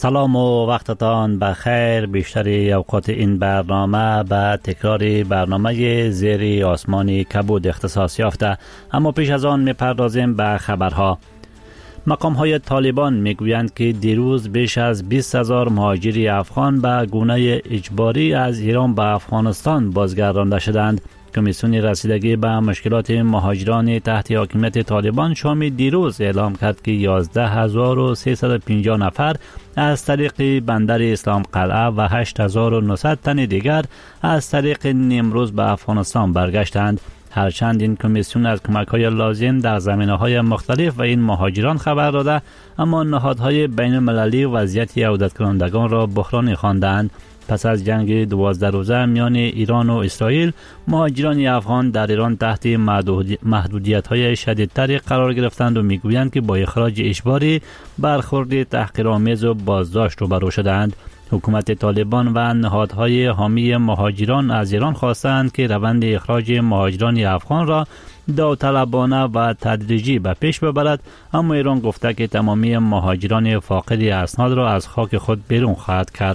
سلام و وقتتان بخیر. بیشتری اوقات این برنامه به تکرار برنامه زیر آسمانی کبود اختصاص یافته، اما پیش از آن میپردازیم به خبرها. مقام‌های طالبان میگویند که دیروز بیش از 20,000 مهاجری افغان به گونه اجباری از ایران به افغانستان بازگردانده شدند. کمیسیون رسیدگی به مشکلات مهاجران تحت حاکمیت طالبان شام دیروز اعلام کرد که 11,350 نفر از طریق بندر اسلام قلعه و 8,900 تن دیگر از طریق نیمروز به افغانستان برگشتند. هرچند این کمیسیون از کمک‌های لازم در زمینه‌های مختلف و این مهاجران خبر داده، اما نهادهای بین‌المللی وضعیت عودت کنندگان را بحرانی خواندند. پس از جنگ 12 روزه میان ایران و اسرائیل، مهاجران افغان در ایران تحت محدودیت‌های شدیدتری قرار گرفتند و میگویند که با اخراج اجباری برخورد تحقیرآمیز و بازداشت روبرو شدند. حکومت طالبان و نهادهای حامی مهاجران از ایران خواستند که روند اخراج مهاجران افغان را داوطلبانه و تدریجی به پیش ببرد، اما ایران گفته که تمامی مهاجران فاقد اسناد را از خاک خود بیرون خواهد کرد.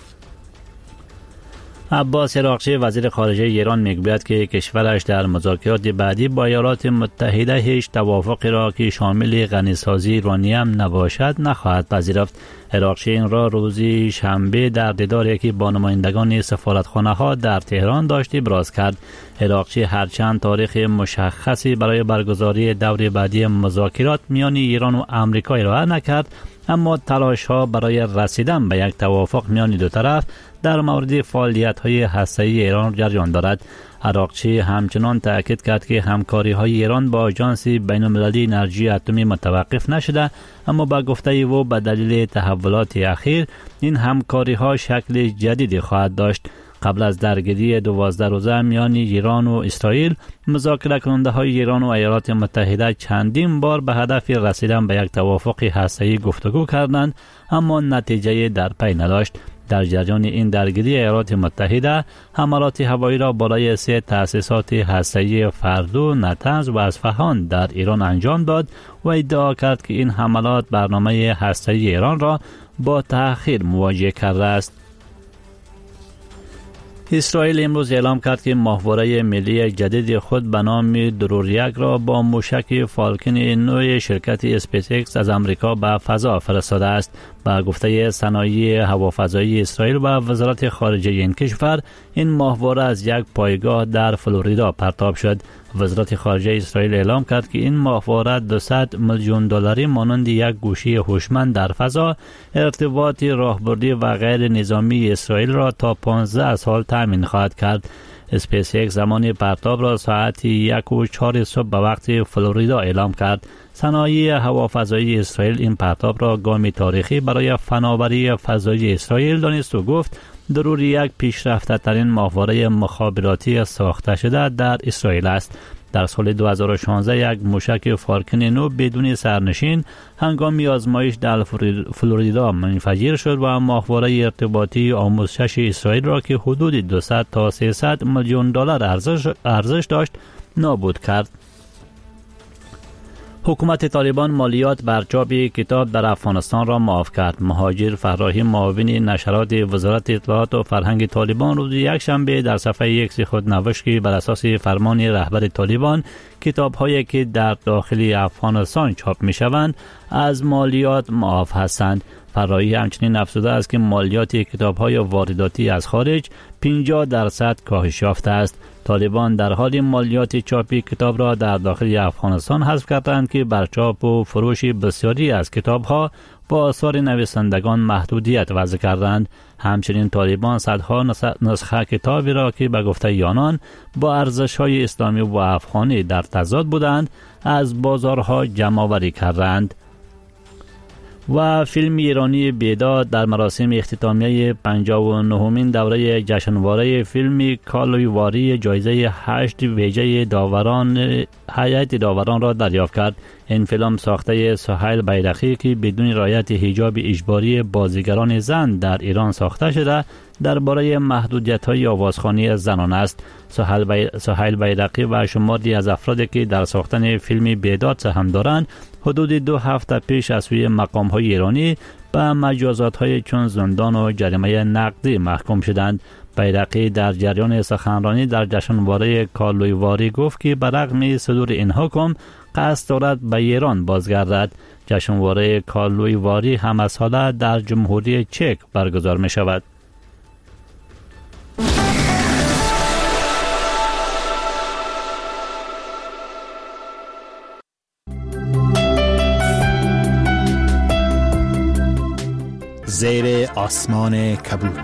عباس عراقچی وزیر خارجه ایران میگوید که کشورش در مذاکرات بعدی با ایالات متحده هیچ توافقی را که شامل غنیسازی یورانیم نباشد نخواهد پذیرفت. عراقچی این را روز شنبه در دیداری که با نمایندگان سفارتخانه ها در تهران داشت ابراز کرد. عراقچی هرچند تاریخ مشخصی برای برگزاری دور بعدی مذاکرات میان ایران و آمریکا ارائه نکرد، اما تلاش ها برای رسیدن به یک توافق میان دو طرف در مورد فعالیت های هسته‌ای ایران جریان دارد. عراقچی همچنان تاکید کرد که همکاری های ایران با آژانس بین‌المللی انرژی اتمی متوقف نشده، اما با گفته او به دلیل تحولات اخیر این همکاری ها شکل جدیدی خواهد داشت. قبل از درگیری 12 روزه میان ایران و اسرائیل، مذاکره کننده های ایران و ایالات متحده چندین بار به هدف رسیدن به یک توافق هسته‌ای گفتگو کردند، اما نتیجه در پی نداشت. در جریان این درگیری ایالات متحده حملات هوایی را بالای 3 تأسیسات هسته‌ای فردو، نطنز و اصفهان در ایران انجام داد و ادعا کرد که این حملات برنامه هسته‌ای ایران را با تأخیر مواجه کرده است. اسرائیل امروز اعلام کرد که ماهواره ملی جدید خود به نام دروریک را با موشک فالکن نوع شرکت اسپیس ایکس از امریکا به فضا فرستاده است. با گفته صنایع هوافضایی اسرائیل و وزارت خارجه این کشور، این ماهواره از یک پایگاه در فلوریدا پرتاب شد. وزارت خارجه اسرائیل اعلام کرد که این ماهواره 200 میلیون دلاری مانند یک گوشی هوشمند در فضا، ارتباط راهبردی و غیر نظامی اسرائیل را تا 15 سال تامین خواهد کرد. اسپیس ایکس زمان پرتاب را ساعت 1:04 صبح به وقت فلوریدا اعلام کرد. صنایع هوافضایی اسرائیل این پرتاب را گامی تاریخی برای فناوری فضایی اسرائیل دانست و گفت ضروری یک پیشرفته ترین ماهواره مخابراتی ساخته شده در اسرائیل است. در سال 2016 یک موشک فالکن نو بدون سرنشین هنگام آزمایش در فلوریدا منفجر شد و ماهواره ارتباطی آموزش اسرائیل را که حدود 200 تا 300 میلیون دلار ارزش داشت نابود کرد. حکومت طالبان مالیات بر چاپ کتاب در افغانستان را معاف کرد. مهاجر فراهی معاون نشرات وزارت اطلاعات و فرهنگ طالبان روز یکشنبه در صفحه ایکس خود نوشت که بر اساس فرمان رهبر طالبان کتاب‌هایی که در داخل افغانستان چاپ می‌شوند از مالیات معاف هستند. فراهی همچنین افزوده است که مالیات کتاب‌های وارداتی از خارج 50% کاهش یافته است. طالبان در حال مالیات چاپ کتاب را در داخل افغانستان حذف کردند که بر چاپ و فروش بسیاری از کتاب‌ها با آثار نویسندگان محدودیت وضع کردند. همچنین طالبان صدها نسخه کتابی را که به گفته آنان با ارزش‌های اسلامی و افغانی در تضاد بودند از بازارها جمع آوری کردند. و فیلم ایرانی بیداد در مراسم اختتامیه 59مین دوره جشنواره فیلم کالویواری جایزه 8 ویژه هیئت داوران را دریافت کرد. این فیلم ساخته سهیل بیرقی که بدون رعایت حجاب اجباری بازیگران زن در ایران ساخته شده درباره محدودیت‌های آوازخوانی زنان است. سهیل بیرقی و شماری از افرادی که در ساختن فیلم بیداد سهم دارند حدود 2 هفته پیش از سوی مقام‌های ایرانی به مجازات‌های چون زندان و جریمه نقدی محکوم شدند. بیرقی در جریان سخنرانی در جشنواره کالویواری گفت که برغم صدور این حکم قصد دارد به ایران بازگردد. جشنواره کالویواری همه ساله در جمهوری چک برگزار می شود. زیر آسمان کبود.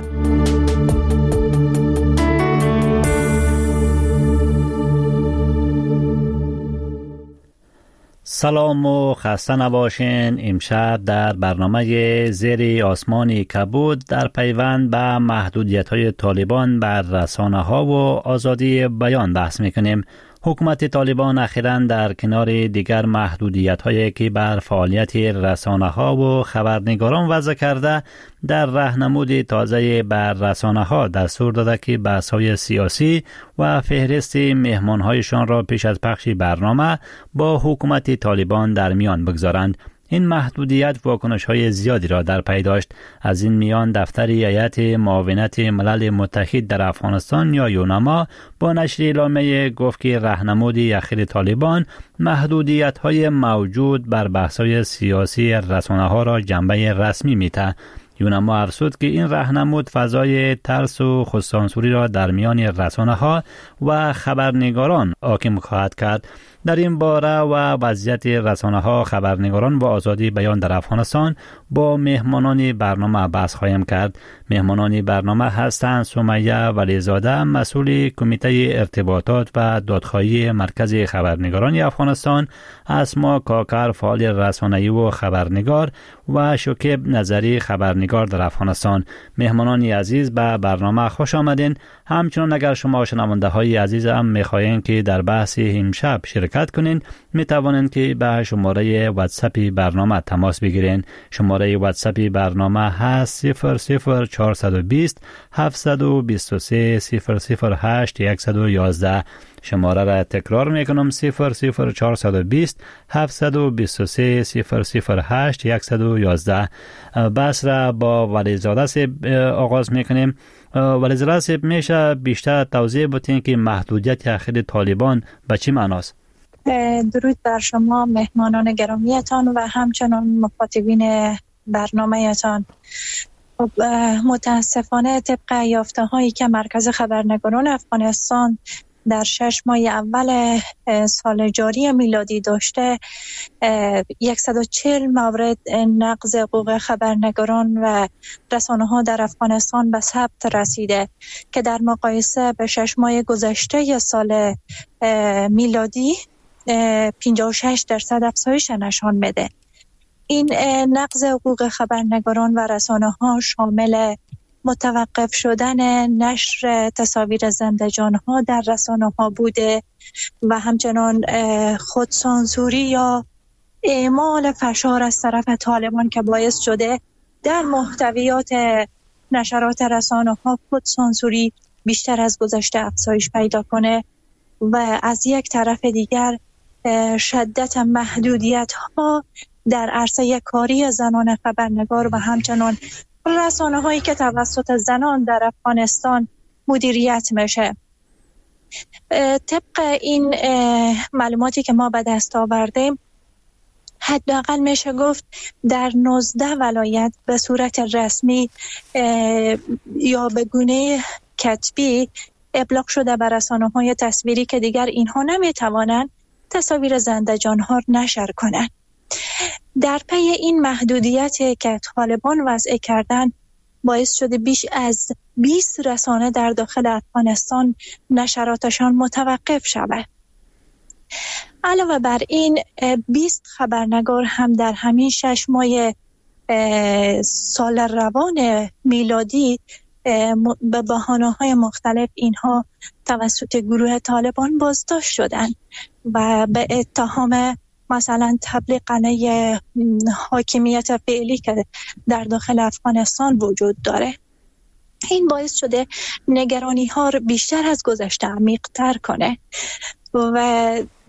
سلام و خسته نباشین. امشب در برنامه زیر آسمان کبود در پیوند به محدودیت‌های طالبان بر رسانه‌ها و آزادی بیان بحث می‌کنیم. حکومت طالبان اخیراً در کنار دیگر محدودیت‌هایی که بر فعالیت رسانه‌ها و خبرنگاران وضع کرده، در راهنمود تازه بر رسانه‌ها دستور داده که بحث‌های سیاسی و فهرست مهمان‌هایشان را پیش از پخش برنامه با حکومت طالبان در میان بگذارند. این محدودیت واکنش‌های زیادی را در پی داشت. از این میان دفتر هیئت معاونت ملل متحد در افغانستان یا یونما با نشر اعلامیه گفت که راهنمود اخیر طالبان محدودیت‌های موجود بر بحث‌های سیاسی رسانه‌ها را جنبه رسمی می‌دهد. یونما ارسود که این راهنمود فضای ترس و خودسانسوری را در میان رسانه‌ها و خبرنگاران حاکم خواهد کرد. در این باره و وضعیت رسانه‌ها، خبرنگاران و آزادی بیان در افغانستان با مهمانان برنامه بحث خواهیم کرد. مهمانان برنامه هستند سمیه ولیزاده، مسئول کمیته ارتباطات و دادخواهی مرکز خبرنگاران افغانستان، اسما کاکر فعال رسانه‌ای و خبرنگار و شکیب نظری خبرنگار در افغانستان. مهمانان عزیز به برنامه خوش آمدین. همچنان اگر شما شنونده های عزیز هم میخواهین که در بحث امشب شرکت کنین، می توانین که به شماره واتساپ برنامه تماس بگیرین. شماره واتساپ برنامه هست 00420 723 008 111. شماره را تکرار میکنم 00420 723 008 111. بحث را با ولیزاده صاحب آغاز میکنیم. ولیزاده صاحب میشه بیشتر توضیح بدین که محدودیت اخیر طالبان به چی معناست؟ درود بر شما مهمانان گرامیتان و همچنان مخاطبین برنامه‌تان. متاسفانه طبق یافته هایی که مرکز خبرنگاران افغانستان در 6 ماه اول سال جاری میلادی داشته، 140 مورد نقض حقوق خبرنگاران و رسانه ها در افغانستان به ثبت رسیده که در مقایسه به 6 ماه گذشته سال میلادی 56% افزایش نشان میده. این نقض حقوق خبرنگاران و رسانه ها شامل متوقف شدن نشر تصاویر زنده جان ها در رسانه ها بوده و همچنان خودسانسوری یا اعمال فشار از طرف طالبان که باعث شده در محتویات نشرات رسانه ها خودسانسوری بیشتر از گذشته افزایش پیدا کنه و از یک طرف دیگر شدت محدودیت ها در عرصه کاری زنان خبرنگار و همچنان رسانه هایی که توسط زنان در افغانستان مدیریت میشه. طبق این معلوماتی که ما به دست آوردیم، حداقل میشه گفت در 19 ولایت به صورت رسمی یا به گونه کتبی ابلاغ شده به رسانه‌های تصویری که دیگر اینها نمیتوانند تصاویر زنده جان‌ها نشر کنند. در پی این محدودیت که طالبان وضع کردن باعث شده بیش از 20 رسانه در داخل افغانستان نشراتشان متوقف شود. علاوه بر این 20 خبرنگار هم در همین 6 ماه سال روان میلادی به بهانه‌های مختلف اینها توسط گروه طالبان بازداشت شدند و به اتهام مثلا تبلیغ علیه حاکمیت فعلی که در داخل افغانستان وجود داره. این باعث شده نگرانی ها رو بیشتر از گذشته عمیق‌تر کنه و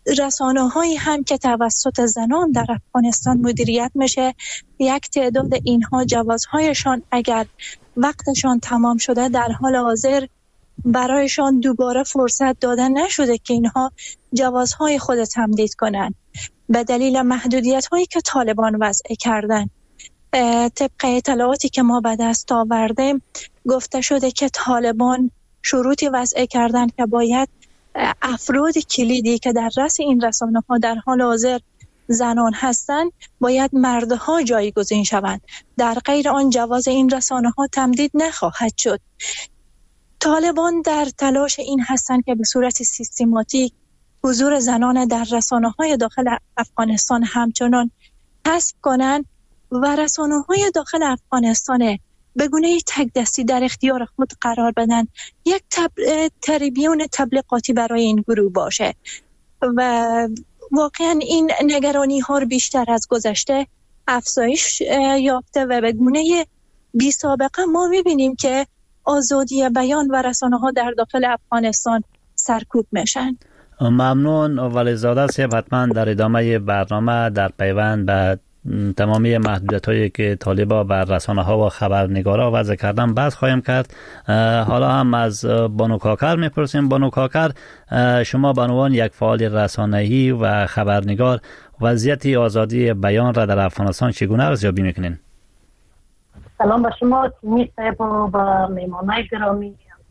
رسانه‌هایی هم که توسط زنان در افغانستان مدیریت میشه، یک تعداد اینها جوازهایشان اگر وقتشان تمام شده در حال حاضر برایشان دوباره فرصت داده نشده که اینها جوازهای خود تمدید کنند به دلیل محدودیت‌هایی که طالبان وضع کردن. طبق اطلاعاتی که ما به دست آوردیم گفته شده که طالبان شروطی وضع کردن که باید افراد کلیدی که در رأس این رسانه‌ها در حال حاضر زنان هستند باید مردها جایگزین شوند، در غیر آن جواز این رسانه‌ها تمدید نخواهد شد. طالبان در تلاش این هستند که به صورت سیستماتیک حضور زنان در رسانه‌های داخل افغانستان همچنان حذف کنند و رسانه‌های داخل افغانستان به گونه تک دستی در اختیار خود قرار بدن، یک تریبیون تبلیغاتی برای این گروه باشه و واقعا این نگرانی ها رو بیشتر از گذشته افزایش یافته و به گونه بی سابقه ما میبینیم که آزادی بیان و رسانه ها در داخل افغانستان سرکوب میشن. ممنون ولیزاده صاحب. حتما در ادامه برنامه در پیوند به تمامی محدودیت‌هایی که طالبا بر رسانه‌ها و خبرنگارا وضع کردن بحث خواهیم کرد. حالا هم از بانو کاکر میپرسیم. بانو کاکر، شما به عنوان یک فعال رسانه‌ای و خبرنگار وضعیت آزادی بیان را در افغانستان چگونه ارزیابی میکنین؟ سلام به شما تیمی صاحب و به مهمانای گرامی،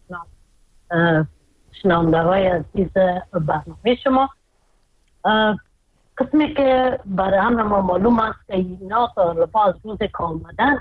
شنونده‌های عزیز برنامه شما. قسمی که برای همه ما معلوم است که اینا طالبا از روز که آمدن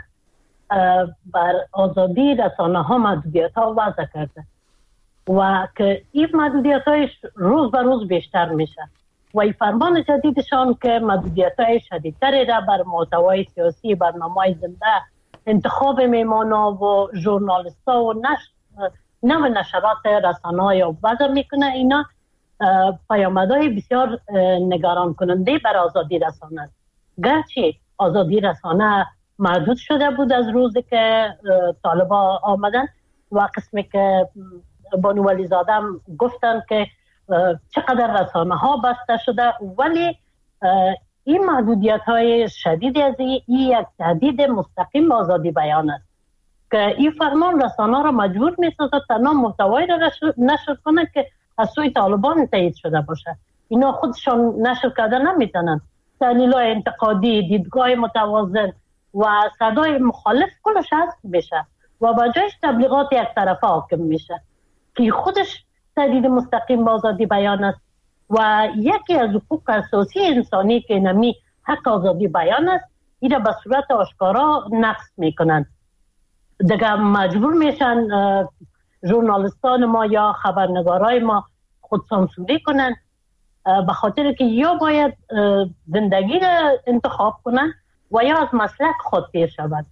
بر آزادی رسانه ها محدودیت ها وضع کرده و که این محدودیت هایش روز به روز بیشتر میشه و این فرمان جدیدشان که محدودیت های شدیدتری را بر محتوای سیاسی، برنامه زنده، انتخاب میمانا و ژورنالیست ها و نوع نشرات رسانه های وضع میکنه. اینا پیامدهای بسیار نگران کننده بر آزادی رسانه است. گرچه آزادی رسانه محدود شده بود از روزی که طالبا آمدن و قسمی که بانو ولیزاده گفتن که چقدر رسانه ها بسته شده، ولی این محدودیت های شدید از این یک تهدید مستقیم به آزادی بیان است که این فرمان رسانه را مجبور می سازد تنها محتوایی را نشر کنند که از سوی طالبان تایید شده باشه. اینا خودشان نشر کرده نمیتونن. تحلیل‌های انتقادی، دیدگاه متوازن و صدای مخالف کلش حذف میشه و با جایش تبلیغات یک طرفه حاکم میشه که خودش تهدید مستقیم به آزادی بیان است و یکی از حقوق اساسی انسانی که نمی حق آزادی بیان است، این به صورت آشکارا نقض میکنن. دیگه مجبور میشن ژورنالیستان ما یا خبرنگارای ما خود سانسوری کنن به خاطر که یا باید زندگی را انتخاب کنن و یا از مسلک خود پیر شود.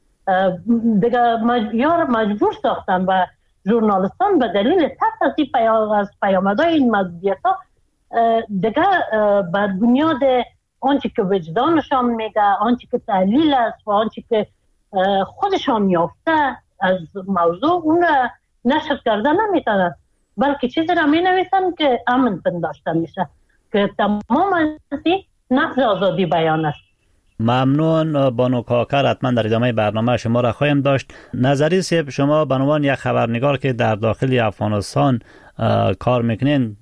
دیگه یا مجبور ساختن و ژورنالیستان به دلیل ترس از پیامدهای این محدودیت‌ها دیگه بر بنیاد آنچه که وجدانشان میگه، آنچه که تحلیل است و آنچه که خودشان یافته از موضوع اون نشر کرده نمیتونن، بلکه چیزی را می نویسن که امن پنداشته میشه که تمام از نقض آزادی بیان است. ممنون بانو کاکر. حتما در ادامه برنامه شما را خواهیم داشت. نظری صاحب، شما به عنوان یک خبرنگار که در داخل افغانستان کار میکنین،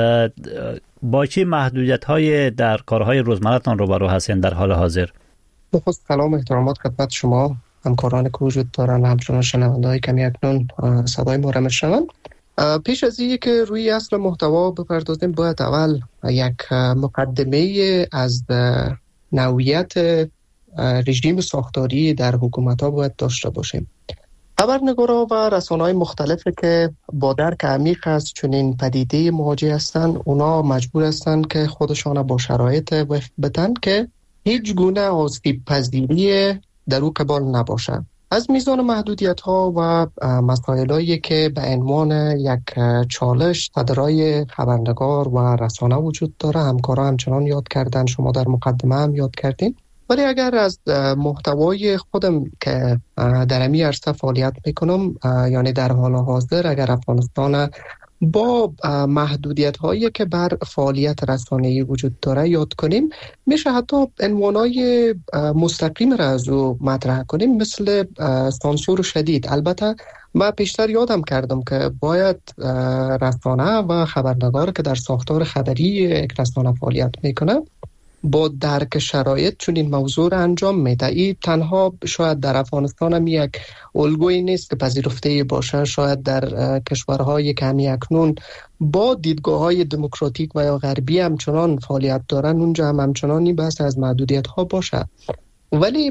با چه محدودیت‌های در کارهای روزمره‌تان روبرو هستین در حال حاضر؟ بخواست سلام و احترامات خدمت شما همکاران که وجود دارن، همچنان شنونده‌های کمی اکنون صدای ما را میشنوند. پیش از اینکه که روی اصل محتوا بپردازیم باید اول یک مقدمه از نوعیت رژیم ساختاری در حکومت‌ها باید داشته باشیم. خبرنگارا و رسانه‌های مختلفی که با درک عمیق از چنین پدیده مواجه هستند، اونا مجبور هستند که خودشان با شرایط وفق بدن که هیچ گونه آسیب پذیری در او قبال نباشد. از میزان محدودیت‌ها و مسائلی که به عنوان یک چالش صدرای خبرنگار و رسانه وجود داره، همکارا همچنان یاد کردن، شما در مقدمه هم یاد کردین. ولی اگر از محتوای خودم که در امی عرصه فعالیت میکنم، یعنی در حال حاضر اگر افغانستان با محدودیت هایی که بر فعالیت رسانه‌ای وجود داره یاد کنیم، میشه حتی عنوانای مستقیم را از او مطرح کنیم، مثل سانسور شدید. البته من پیشتر یادم کردم که باید رسانه و خبرنگار که در ساختار خبری یک رسانه فعالیت میکنه با درک شرایط چون این موضوع را انجام میده. این تنها شاید در افغانستان هم یک الگویی نیست که پذیرفته باشه. شاید در کشورهای که همی اکنون با دیدگاه‌های دموکراتیک و یا غربی همچنان فعالیت دارن، اونجا هم همچنان این بحث از محدودیت ها باشه. ولی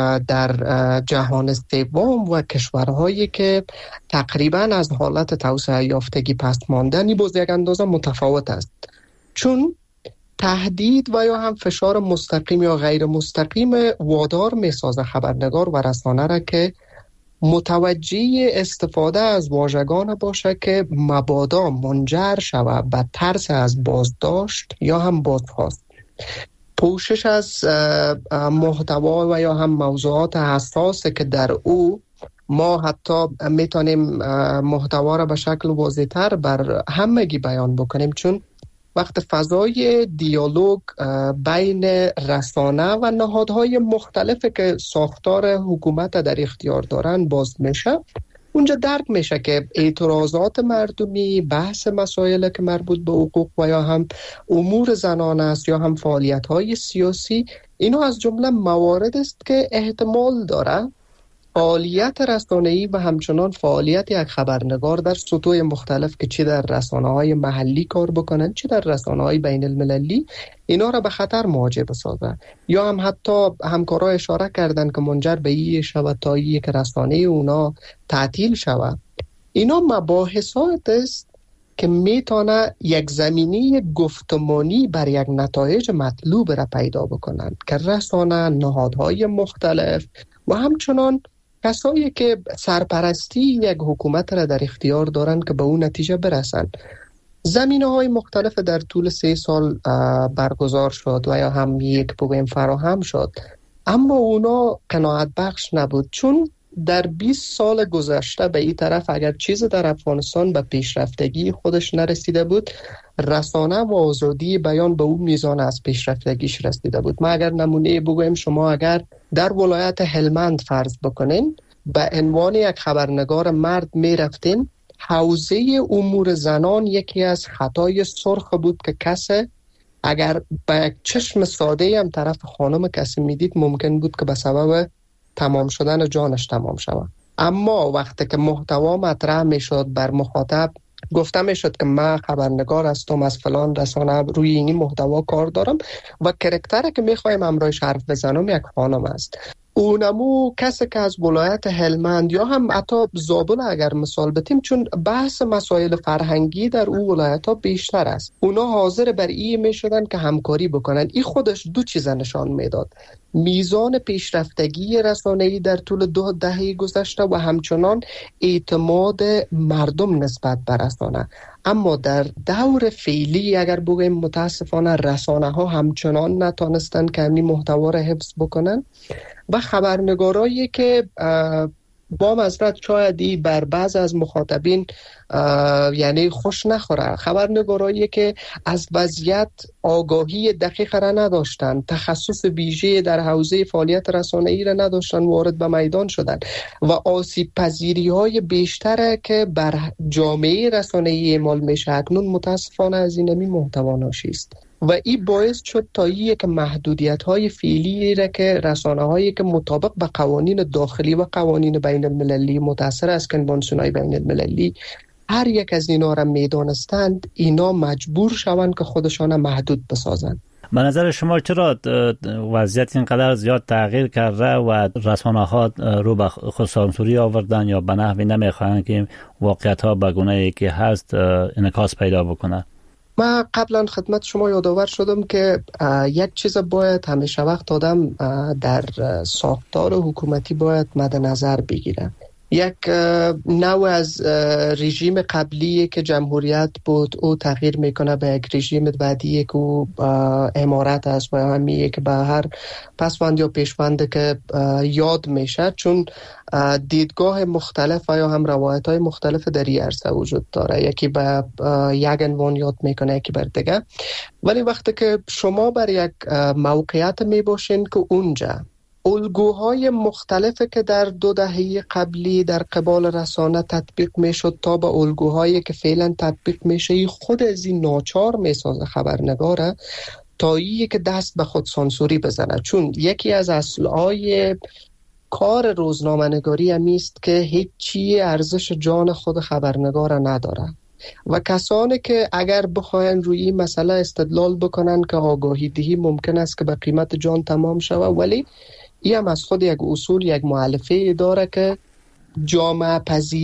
در جهان سوم و کشورهایی که تقریبا از حالت توسعه یافتگی پست ماندن، این باز یک اندازه متفاوت است، چون تهدید و یا هم فشار مستقیم یا غیر مستقیم وادار میسازه خبرنگار و رسانه را که متوجه استفاده از واژگان باشه که مبادا منجر شود به ترس از بازداشت یا هم بازخواست. پوشش از محتوا و یا هم موضوعات حساسه که در او ما حتی میتونیم محتوا را به شکل واضح‌تر بر همگی بیان بکنیم، چون وقت فضای دیالوگ بین رسانه و نهادهای مختلفی که ساختار حکومت در اختیار دارن باز میشه، اونجا درک میشه که اعتراضات مردمی، بحث مسائل که مربوط به حقوق و یا هم امور زنان است یا هم فعالیت‌های سیاسی، اینو از جمله موارد است که احتمال داره فعالیت رسانه‌ای و همچنان فعالیت یک خبرنگار در سطوح مختلف که چی در رسانه‌های محلی کار بکنن چی در رسانه‌های بین المللی، اینا را به خطر مواجه بسازن. یا هم حتی همکارا اشاره کردن که منجر به این شود تا یک رسانه اونا تعطیل شود. اینا مباحثات است که میتونه یک زمینه گفتمانی بر یک نتایج مطلوب را پیدا بکنن که رسانه، نهادهای مختلف و همچنان کسایی که سرپرستی یک حکومت را در اختیار دارند که به اون نتیجه برسند. زمینه‌های مختلف در طول 3 سال برگزار شد و یا هم یک بگویم فراهم شد، اما اونا قناعت بخش نبود، چون در 20 سال گذشته به این طرف اگر چیز در افغانستان به پیشرفتگی خودش نرسیده بود، رسانه و آزادی بیان به اون میزان از پیشرفتگیش رسیده بود. ما اگر نمونه بگویم، شما اگر در ولایت هلمند فرض بکنین به عنوان یک خبرنگار مرد میرفتین، حوزه امور زنان یکی از خطای سرخ بود که کسی اگر به یک چشم ساده هم طرف خانم کسی میدید ممکن بود که به سبب تمام شدن جانش تمام شود. اما وقتی که محتوا مطرح میشد بر مخاطب گفته میشد که من خبرنگار هستم از فلان رسانه، روی این محتوا کار دارم و کرکتری که میخوایم امروز حرف بزنم یک خانم است، اونمو کسی که از ولایت هلمند یا هم حتی زابل اگر مثال بتیم، چون بحث مسائل فرهنگی در اون ولایت ها بیشتر است، اونا حاضر بر این میشدن که همکاری بکنن. این خودش دو چیز نشان میداد: میزان پیشرفتگی رسانه‌ای در طول 2 دهه گذشته و همچنان اعتماد مردم نسبت به رسانه. اما در دور فعلی اگر بگویم متاسفانه رسانه ها همچنان نتانستن که همین محتوا را حفظ بکنن و خبرنگارایی که با معذرت شایدی بر بعض از مخاطبین یعنی خوش نخوره، خبرنگارایی که از وضعیت آگاهی دقیق را نداشتن، تخصص ویژه در حوزه فعالیت رسانه‌ای را نداشتن، وارد به میدان شدن و آسیب پذیری های بیشتر که بر جامعه رسانه‌ای اعمال میشه اکنون متاسفانه از این محتوا ناشی است. و این باعث شد تا یک محدودیت‌های فعلی را که رسانه‌هایی که مطابق به قوانین داخلی و قوانین بین المللی متأثر از کنوانسیون‌های بین المللی هر یک از اینا را میدانستند، اینا مجبور شوند که خودشان محدود بسازند. به نظر شما چرا وضعیت اینقدر زیاد تغییر کرده و رسانه‌ها رو به خودسانسوری آوردن یا به نحوی نمیخواهند که واقعیت‌ها به گونه‌ای که هست انعکاس پیدا بکنه؟ من قبلا خدمت شما یادآور شدم که یک چیز باید همیشه وقت آدم در ساختار حکومتی باید مد نظر بگیره. یک نوع از رژیم قبلی که جمهوریت بود او تغییر میکنه به یک رژیم بعدی که امارت است و همیه که به هر پسوند یا پیشوند که یاد میشه، چون دیدگاه مختلف و یا هم روایت های مختلف در این عرصه وجود داره. یکی به یک عنوان یاد میکنه، یکی بر دیگه. ولی وقتی که شما بر یک موقعیت میباشین که اونجا الگوهای مختلفی که در 2 دهه قبلی در قبال رسانه تطبیق میشد تا به الگوهایی که فعلا تطبیق میشه، خود از این ناچار میسازه خبرنگاره تا اینی که دست به خود سانسوری بزنه. چون یکی از اصلهای کار روزنامه نگاری همیست که هیچ چیه ارزش جان خود خبرنگار نداره و کسانی که اگر بخواین روی این مسئله استدلال بکنن که آگاهی دهی ممکن است که به قیمت جان تمام شود، ولی این هم از خود یک اصول، یک مؤلفه داره که جامعه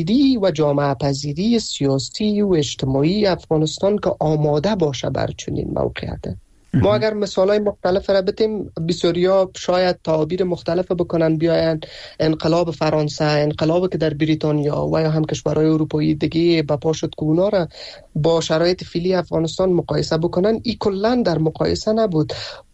پذیری سیاسی و اجتماعی افغانستان که آماده باشه بر چنین موقعیت. ما اگر مثالای مختلف را بتیم، بسیاریا شاید تعابیر مختلف بکنن، بیاین انقلاب فرانسه، انقلابی که در بریتانیا و یا هم کشورهای اروپایی دیگه بپا شد که اونا را با شرایط فعلی افغانستان مقایسه بکنن، این کلا در مقایسه نبود.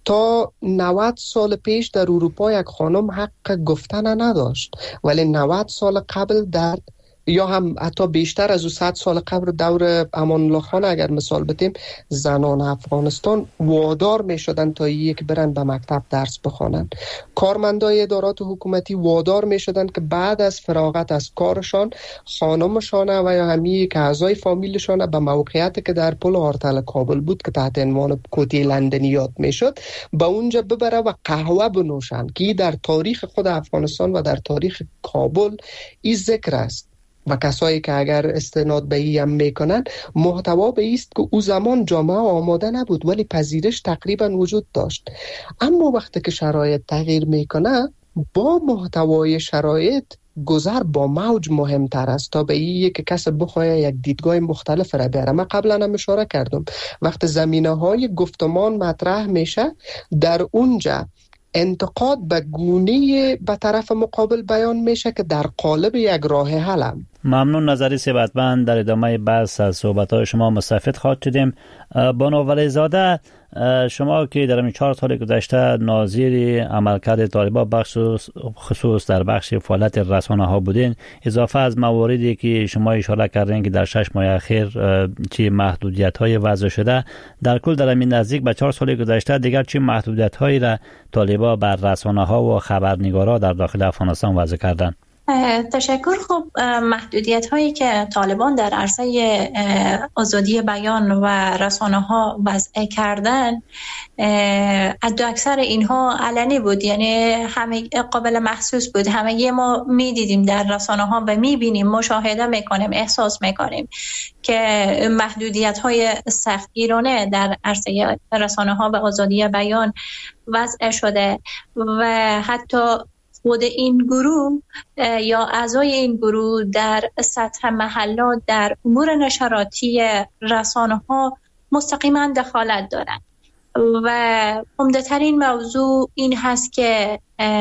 تا 90 سال پیش در اروپا یک خانم حق گفتن نداشت، ولی 90 سال قبل در یا هم حتی بیشتر از 100 سال قبل دور امان الله خان اگر مثال بتیم، زنان افغانستان وادار می شدن تا یک برن به مکتب درس بخوانن. کارمندای ادارات حکومتی وادار می شدن که بعد از فراغت از کارشان خانمشان و یا همی که اعضای فامیلشان به موقعیتی که در پل آرتل کابل بود که تحت عنوان کوتی لندنی یاد می شد به اونجا ببره و قهوه بنوشن، که در تاریخ خود افغانستان و در تاریخ کابل این ذکر است. و کسایی که اگر استناد به این هم میکنن، محتوا به ایست که او زمان جامعه آماده نبود ولی پذیرش تقریبا وجود داشت. اما وقتی که شرایط تغییر میکنه، با محتوای شرایط گذر با موج مهمتر است تا به این که کس بخواه یک دیدگاه مختلف را بیاره. من قبلا هم اشاره کردم وقتی زمینه های گفتمان مطرح میشه، در اونجا انتقاد به گونه به طرف مقابل بیان میشه که در قالب یک راه حل. ممنون. نظری ثروتمند. در ادامه بحث از صحبت‌های شما مستفید خواهد شدیم. بانو ولیزاده، شما که در این 4 سال گذشته ناظر عملکرد طالبان بخش خصوص در بخش فعالیت رسانه‌ها بودین، اضافه از مواردی که شما اشاره کردین که در 6 ماه اخیر چه محدودیت‌های وضع شده، در کل در این نزدیک به 4 سال گذشته دیگر چه محدودیت‌هایی را طالبان بر رسانه‌ها و خبرنگارا در داخل افغانستان وضع کردند؟ تشکر. خب محدودیت هایی که طالبان در عرصه آزادی بیان و رسانه ها وضع کردن، حد اکثر اینها علنی بود، یعنی همه قابل محسوس بود. همه ما میدیدیم در رسانه ها و میبینیم، مشاهده میکنیم، احساس میکنیم که محدودیت های سختگیرانه در عرصه رسانه ها و آزادی بیان وضع شده و حتی خود این گروه یا اعضای این گروه در سطح محلات در امور نشراتی رسانه‌ها مستقیما دخالت دارند و عمده‌ترین موضوع این هست که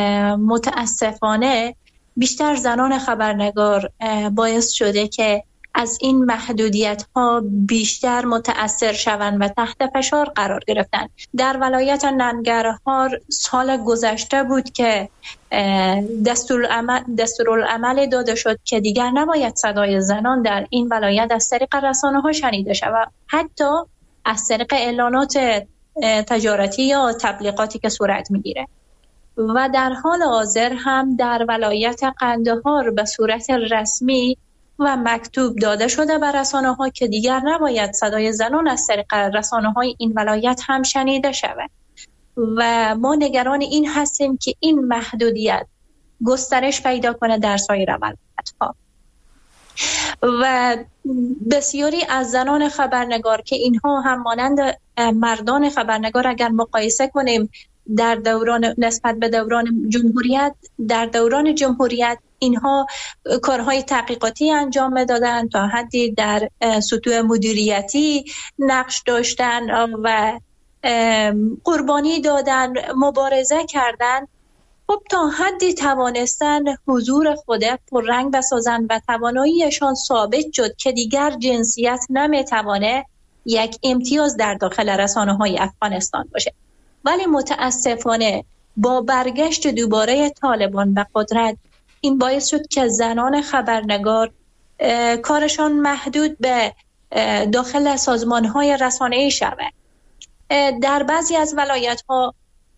متاسفانه بیشتر زنان خبرنگار باعث شده که از این محدودیت‌ها بیشتر متأثر شوند و تحت فشار قرار گرفتن. در ولایت ننگرهار سال گذشته بود که دستورالعمل داده شد که دیگر نباید صدای زنان در این ولایت از طریق رسانه‌ها شنیده شود، حتی از طریق اعلانات تجارتی یا تبلیغاتی که صورت می‌گیره. و در حال حاضر هم در ولایت قندهار به صورت رسمی و مکتوب داده شده به رسانه‌ها که دیگر نباید صدای زنان از طریق رسانه‌های این ولایت هم شنیده شود و ما نگران این هستیم که این محدودیت گسترش پیدا کنه در سایر ولایت‌ها. و بسیاری از زنان خبرنگار که اینها هم مانند مردان خبرنگار اگر مقایسه کنیم در دوران نسبت به دوران جمهوریت اینها کارهای تحقیقاتی انجام میدادن، تا حدی در سطوح مدیریتی نقش داشتن و قربانی دادن، مبارزه کردن خب تا حدی توانستن حضور خود پررنگ بسازند و تواناییشان ثابت شد که دیگر جنسیت نمیتوانه یک امتیاز در داخل رسانه‌های افغانستان باشه. ولی متاسفانه با برگشت دوباره طالبان به قدرت این باعث شد که زنان خبرنگار کارشان محدود به داخل سازمان‌های رسانه‌ای شود. در بعضی از ولایت‌ها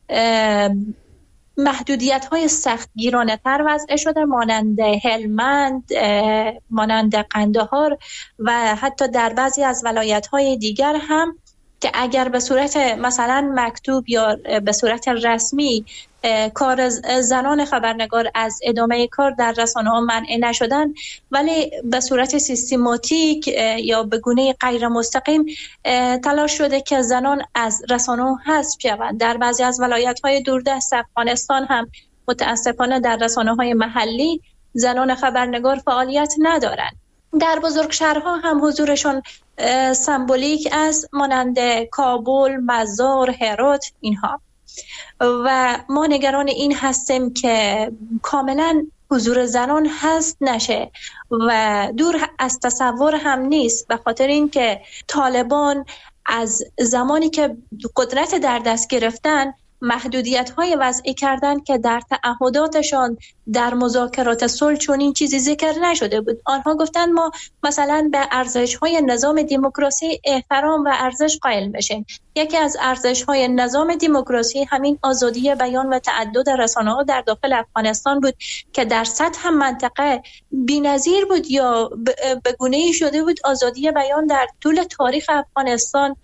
محدودیت‌های سختگیرانه تر وضع شده، مانند هلمند، مانند قندهار و حتی در بعضی از ولایت‌های دیگر هم که اگر به صورت مثلا مکتوب یا به صورت رسمی کار زنان خبرنگار از ادامه کار در رسانه‌ها منع نشدن، ولی به صورت سیستماتیک یا به گونه غیر مستقیم تلاش شده که زنان از رسانه‌ها حذف شوند. در بعضی از ولایت‌های دوردست افغانستان هم متاسفانه در رسانه‌های محلی زنان خبرنگار فعالیت ندارند. در بزرگ شهرها هم حضورشون سمبولیک است، مانند کابل، مزار، هرات اینها. و ما نگران این هستیم که کاملا حضور زنان حذف نشه و دور از تصور هم نیست، به خاطر اینکه طالبان از زمانی که قدرت در دست گرفتن محدودیت‌های وضعی کردن که در تعهداتشان در مذاکرات صلح چون این چیزی ذکر نشده بود. آنها گفتن ما مثلا به ارزش‌های نظام دموکراسی احترام و ارزش قائل بشیم. یکی از ارزش‌های نظام دموکراسی همین آزادی بیان و تعدد رسانه‌ها در داخل افغانستان بود که در سطح منطقه بی‌نظیر بود یا به گونه‌ای شده بود آزادی بیان در طول تاریخ افغانستان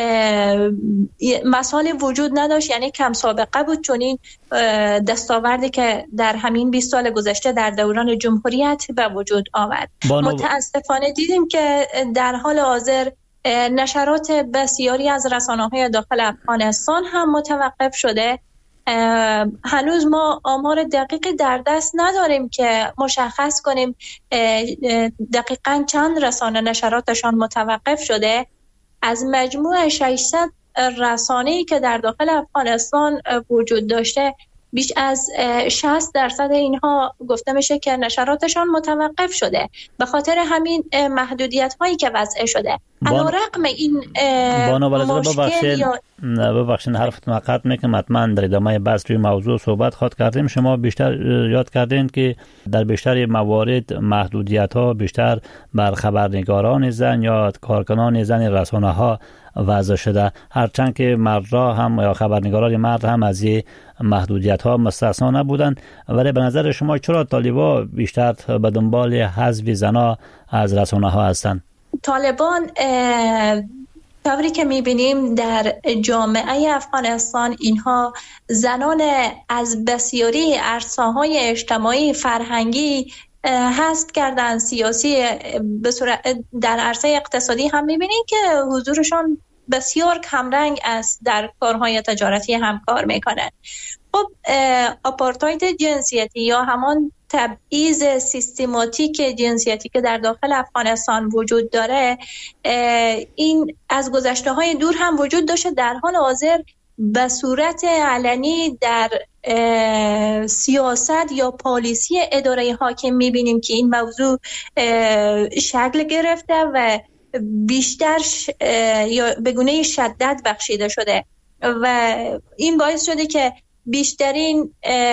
مثال وجود نداشت، یعنی کم سابقه بود چون این دستاوردی که در همین 20 سال گذشته در دوران جمهوریت به وجود آمد. متاسفانه دیدیم که در حال حاضر نشرات بسیاری از رسانه‌های داخل افغانستان هم متوقف شده. هنوز ما آمار دقیقی در دست نداریم که مشخص کنیم دقیقاً چند رسانه نشراتشان متوقف شده. از مجموع 600 رسانه‌ای که در داخل افغانستان وجود داشته بیش از 60% اینها گفته میشه که نشراتشان متوقف شده به خاطر همین محدودیت هایی که وضع شده. علیرغم این ببخشید حرفتون قطع میکنم، حتما در ادامه بحث روی موضوع صحبت خواهد کردیم. شما بیشتر یاد کردین که در بیشتر موارد محدودیت ها بیشتر بر خبرنگاران زن یا کارکنان زن رسانه ها وضع شده، هرچند که مردها هم یا خبرنگاران مرد هم از این محدودیت ها مستثنا نبودند. ولی به نظر شما چرا طالبان بیشتر به دنبال حذف زنها از رسانه ها هستند؟ طالبان طوری که میبینیم در جامعه افغانستان اینها زنان از بسیاری عرصه‌های اجتماعی فرهنگی حذف کردن، سیاسی به صورت در عرصه اقتصادی هم میبینیم که حضورشان بسیار کمرنگ است، در کارهای تجارتی هم کار میکنن. خب آپارتاید جنسیتی یا همان تبعیض سیستماتیک جنسیتی که در داخل افغانستان وجود داره این از گذشته های دور هم وجود داشته، در حال حاضر به صورت علنی در سیاست یا پالیسی اداره حاکم میبینیم که این موضوع شکل گرفته و بیشتر یا به گونه شدت بخشیده شده و این باعث شده که بیشترین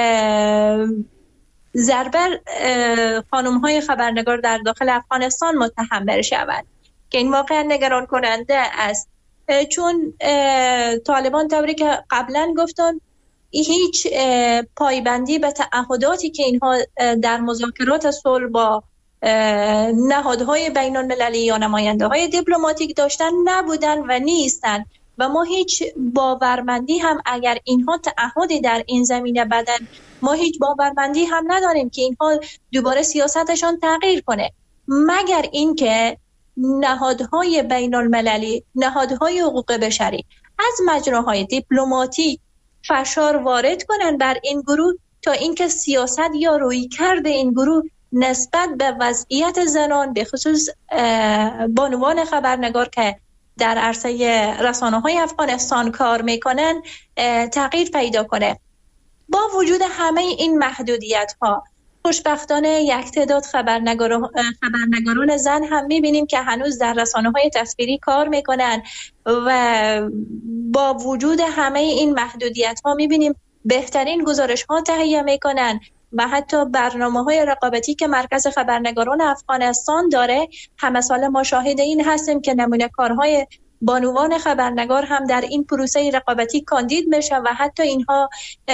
ضربه خانم‌های خبرنگار در داخل افغانستان متحمل شوند که این واقعا نگران کننده است، چون طالبان طوری که قبلا گفتن هیچ پایبندی به تعهداتی که اینها در مذاکرات صلح با نهادهای بین المللی یا نماینده های دیپلماتیک داشتن نبودن و نیستن و ما هیچ باورمندی هم اگر اینها تعهدی در این زمینه بدن ما هیچ باورمندی هم نداریم که اینها دوباره سیاستشان تغییر کنه، مگر اینکه نهادهای بین المللی، نهادهای حقوق بشری از مجراهای دیپلماتیک فشار وارد کنن بر این گروه تا اینکه سیاست یا رویکرد این گروه نسبت به وضعیت زنان به خصوص بانوان خبرنگار که در عرصه رسانه‌های افغانستان کار میکنن تغییر پیدا کنه. با وجود همه این محدودیت ها خوشبختانه یک تعداد خبرنگاران زن هم می‌بینیم که هنوز در رسانه‌های تصویری کار می‌کنن و با وجود همه این محدودیت‌ها می‌بینیم بهترین گزارش‌ها تهیه می‌کنن و حتی برنامه‌های رقابتی که مرکز خبرنگاران افغانستان داره همه سال ما شاهد این هستیم که نمونه کارهای بانوان خبرنگار هم در این پروسه رقابتی کاندید میشه و حتی اینها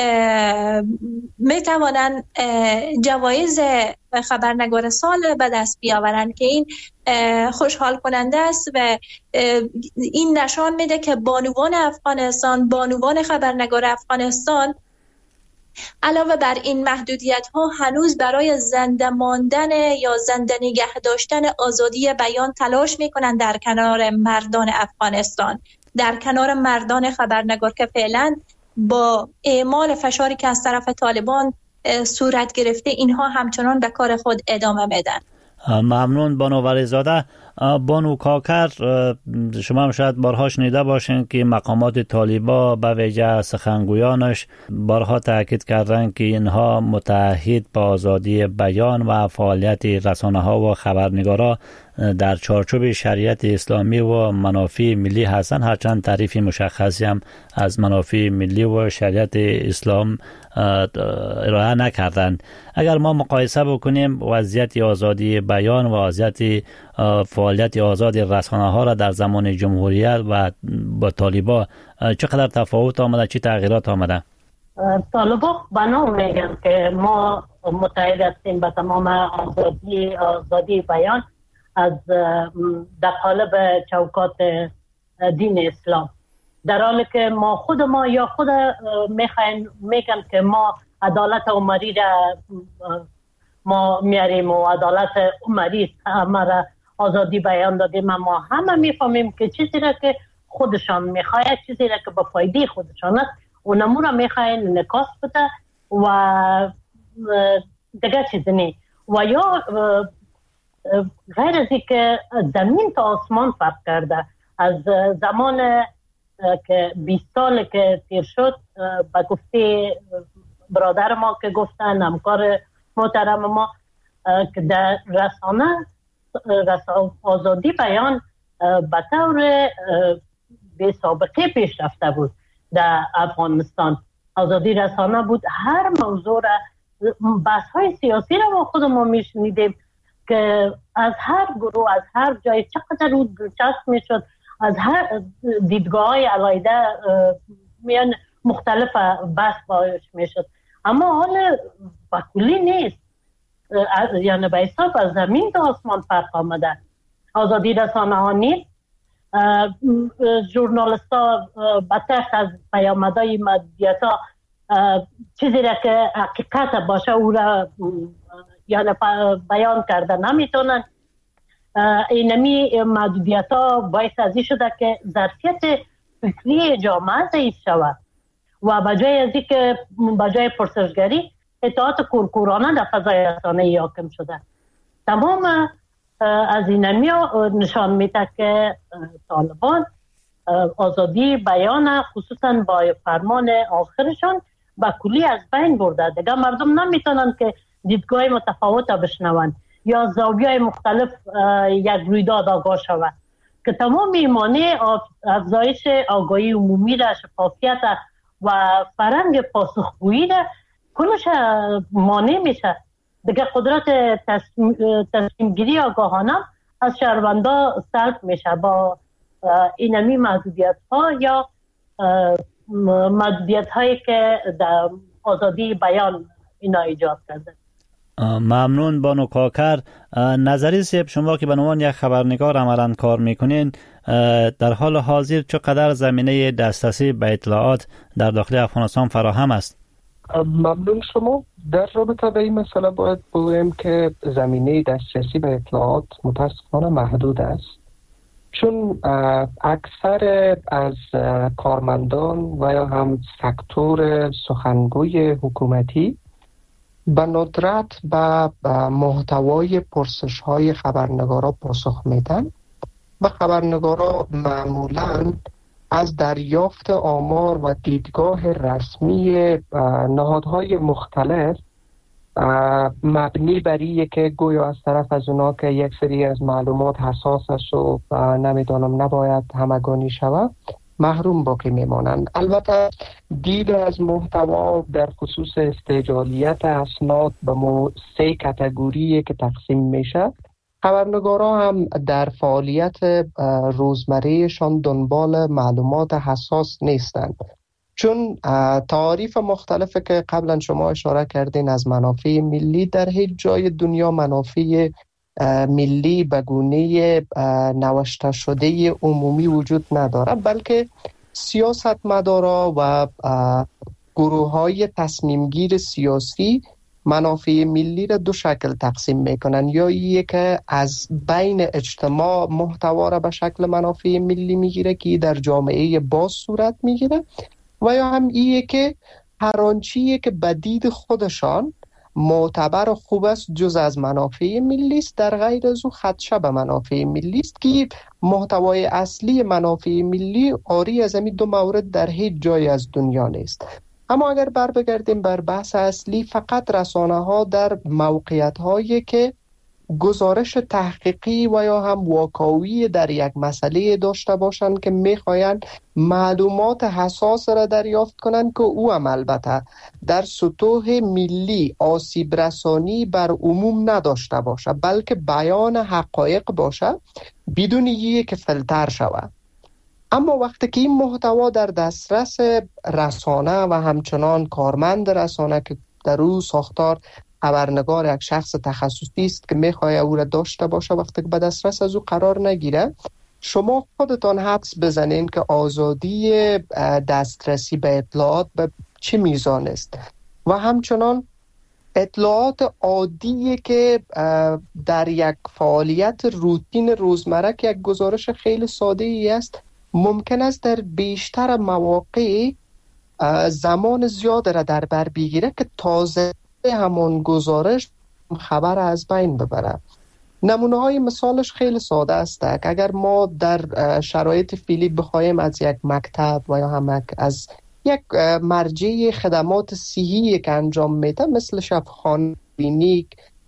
میتوانند جوایز خبرنگار سال به دست بیاورند که این خوشحال کننده است و این نشان میده که بانوان افغانستان، بانوان خبرنگار افغانستان علاوه بر این محدودیت ها هنوز برای زنده ماندن یا زنده نگه داشتن آزادی بیان تلاش میکنن در کنار مردان افغانستان، در کنار مردان خبرنگار که فعلا با اعمال فشاری که از طرف طالبان صورت گرفته اینها همچنان به کار خود ادامه میدن. ممنون بانو ولیزاده. بانو کاکر، شما هم شاید بارها شنیده باشین که مقامات طالبان به ویژه سخنگویانش بارها تاکید کردن که اینها متعهد به آزادی بیان و فعالیت رسانه‌ها و خبرنگارا در چارچوب شریعت اسلامی و منافع ملی هستند، هرچند تعریف مشخصی هم از منافع ملی و شریعت اسلام ارائه نکردند. اگر ما مقایسه بکنیم وضعیت آزادی بیان و وضعیت فعالیت آزاد رسانه‌ها را در زمان جمهوریت و با طالبان چقدر تفاوت آمده، چه تغییرات آمده؟ طالبان بنا میگن که ما متحد هستیم به تمام آزادی بیان از در قالب چوکات دین اسلام، در حالی که خود میگن که ما عدالت عمری را ما میاریم و عدالت عمری همه آزادی بیان دادیم، ما همه میفهمیم که چیزی را که خودشان میخواید، چیزی را که به فایده خودشان است اونمو را میخواید نکاس بده و دیگه چیزی نی. و یا غیر از این که زمین تا آسمان فرق کرده از زمان که 20 سال که تیر شد به گفته برادر ما که گفتن همکار محترم ما که در رسانه آزادی بیان به طور بی سابقه پیش رفته بود در افغانستان. آزادی رسانه بود، هر موضوع را بحث های سیاسی را ما خودمون میشنیدیم که از هر گروه از هر جای چقدر او دلچسب میشد، از هر دیدگاه های علایده میان مختلف بحث باش میشد. اما حال بکلی نیست، یعنی به حساب از زمین تا آسمان فرق آمده. آزادی رسانه ها نیست، ژورنالیست ها بطرس از پیامدهای مدیریت ها چیزی را که حقیقت باشه او را یعنی بیان کرده نمیتونن. اینمی محدودیت ها باعث ازی شده که ظرفیت فکری جامعه ضعیف شود و بجای ازی که بجای پرسشگری اطاعت کورکورانه در فضای رسانه‌ای حاکم شده. تمام از اینمی ها نشان میده که طالبان آزادی بیان خصوصا با فرمان آخرشان با کلی از بین برده. دیگه مردم نمیتونن که دیدگاه متفاوت بشنون یا زاویه مختلف یک رویداد آگاه شود که تمام ایمانه افزایش آگاهی عمومی را، شفافیت و فرهنگ پاسخگویی را کلش مانع میشه. دیگه قدرت تصمیم گیری آگاهانه از شهروندا سلب میشه با اینمی محدودیت ها یا محدودیت هایی که در آزادی بیان اینا ایجاد کرده. ممنون بانو کاکر. نظری سیب، شما که به عنوان یک خبرنگار عملاً کار میکنین، در حال حاضر چقدر زمینه دسترسی به اطلاعات در داخل افغانستان فراهم است؟ ممنون شما. در رابطه به این مسئله باید بگویم که زمینه دسترسی به اطلاعات متاسفانه محدود است، چون اکثر از کارمندان و یا هم سکتور سخنگوی حکومتی به ندرت به محتوای پرسش‌های خبرنگارا پاسخ میدن و خبرنگارا معمولاً از دریافت آمار و دیدگاه رسمی نهادهای مختلف مبنی بر اینه که گویا از طرف از اونا که یک سری از معلومات حساس است و نمیدانم نباید همگانی شود محروم باقی میمانند. البته دید از محتوا در خصوص استعجالیت اسناد به 3 کاتگوری که تقسیم میشه. خبرنگارا هم در فعالیت روزمرهشان دنبال معلومات حساس نیستند، چون تعاریف مختلفی که قبلا شما اشاره کردین از منافع ملی، در هیچ جای دنیا منافع ملی به گونه نوشته شده عمومی وجود نداره، بلکه سیاستمدارا و گروه‌های تصمیمگیر سیاسی منافع ملی را 2 شکل تقسیم میکنن، یا یک که از بین اجتماع محتوا را به شکل منافع ملی میگیره که در جامعه باز صورت میگیره، و یا هم ایه که هر آنچیه که به دید خودشان معتبر و خوب است جز از منافع ملی است در غیر از او خدشه به منافع ملی است، که محتوای اصلی منافع ملی عاری از همین 2 مورد در هیچ جای از دنیا نیست. اما اگر بگردیم بر بحث اصلی، فقط رسانه ها در موقعیت هایی که گزارش تحقیقی و یا هم واقعی در یک مسئله داشته باشند که میخواین معلومات حساس را دریافت کنند که او هم البته در سطوح ملی آسیب رسانی بر عموم نداشته باشه، بلکه بیان حقایق باشه بدون یک فیلتر شود. اما وقتی که این محتوا در دسترس رسانه و همچنان کارمند رسانه که در او ساختار خبرنگار یک شخص تخصصی است که میخواد او را داشته باشه، وقتی که به دسترس از او قرار نگیره، شما خودتان حدس بزنین که آزادی دسترسی به اطلاعات به چه میزان است. و همچنان اطلاعات عادیه که در یک فعالیت روتین روزمره که یک گزارش خیلی ساده ای است، ممکن است در بیشتر مواقع زمان زیاد را در بر بگیره که تازه همون گزارش خبر از بین ببره. نمونه های مثالش خیلی ساده است. اگر ما در شرایط فعلی بخوایم از یک مکتب و یا هم از یک مرجع خدمات صحی که انجام میده مثل شفاخانه، کلینیک،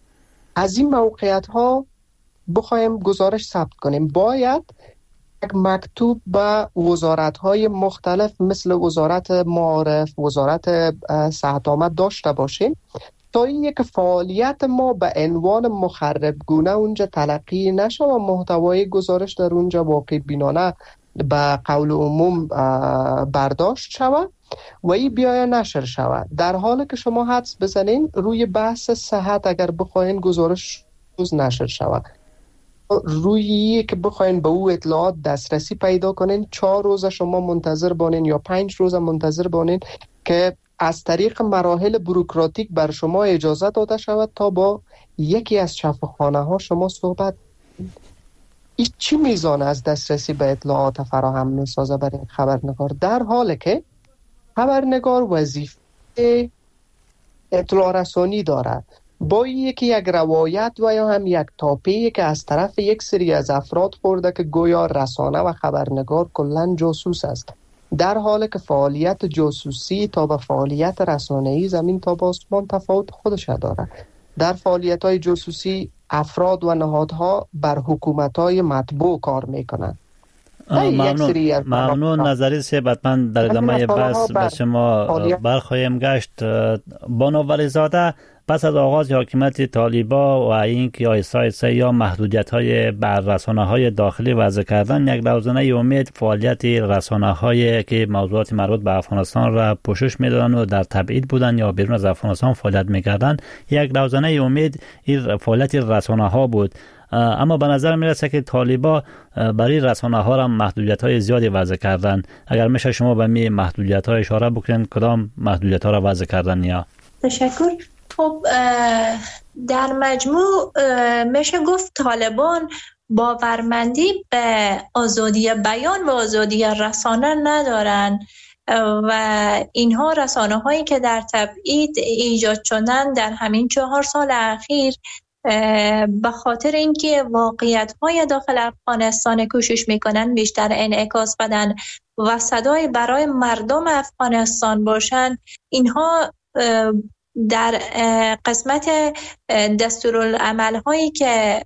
از این موقعیت ها بخوایم گزارش ثبت کنیم، باید یک مکتوب به وزارت های مختلف مثل وزارت معارف، وزارت صحت آمد داشته باشیم تا این یک فعالیت ما به عنوان مخرب گونه اونجا تلقی نشه و محتوای گزارش در اونجا واقع بینانه به قول عموم برداشت شود و این بیایه نشر شود. در حالی که شما حدس بزنین روی بحث صحت اگر بخواین گزارش روز نشر شود، روی که بخواین به او اطلاعات دسترسی پیدا کنین 4 روز شما منتظر بانین یا 5 روز منتظر بانین که از طریق مراحل بوروکراتیک بر شما اجازه داده شود تا با یکی از شفاخانه ها شما صحبت. این چی میزان از دسترسی به اطلاعات فراهم میسازه برای خبرنگار، در حالی که خبرنگار وظیفه اطلاع رسانی دارد. با یکی یک روایت و یا هم یک تاپی که از طرف یک سری از افراد خورده که گویا رسانه و خبرنگار کلن جاسوس است، در حالی که فعالیت جاسوسی تا به فعالیت رسانه‌ای زمین تا به آسمان تفاوت خودش داره. در فعالیت‌های جاسوسی افراد و نهادها بر حکومت‌های متبوع کار میکنند. ممنون نظری سیب، حتما در ادامه بحث به شما برخواهیم گشت. بانو ولیزاده، پس از آغاز حاکمیت طالبا و اینکه آیسای یا محدودیت‌های بر رسانه‌های داخلی وضع کردن، یک لحظه امید فعالیت رسانه‌هایی که موضوعات مربوط به افغانستان را پوشش می‌دادند و در تبعید بودند یا بیرون از افغانستان فعالیت می‌کردند، یک لحظه امید این فعالیت رسانه‌ها بود. اما به نظر میرسه که طالبا برای رسانه‌ها را محدودیت‌های زیادی وضع کردن. اگر میشه شما به می محدودیت‌ها اشاره بکنید، کدام محدودیت‌ها را وضع کردن؟ یا تشکر. خب در مجموع میشه گفت طالبان باورمندی به آزادی بیان و آزادی رسانه ندارن و اینها رسانه هایی که در تبعید ایجاد شدن در همین 4 سال اخیر به خاطر اینکه واقعیت‌های داخل افغانستان کوشش میکنن بیشتر انعکاس بدن و صدای برای مردم افغانستان باشن. اینها در قسمت دستورالعمل هایی که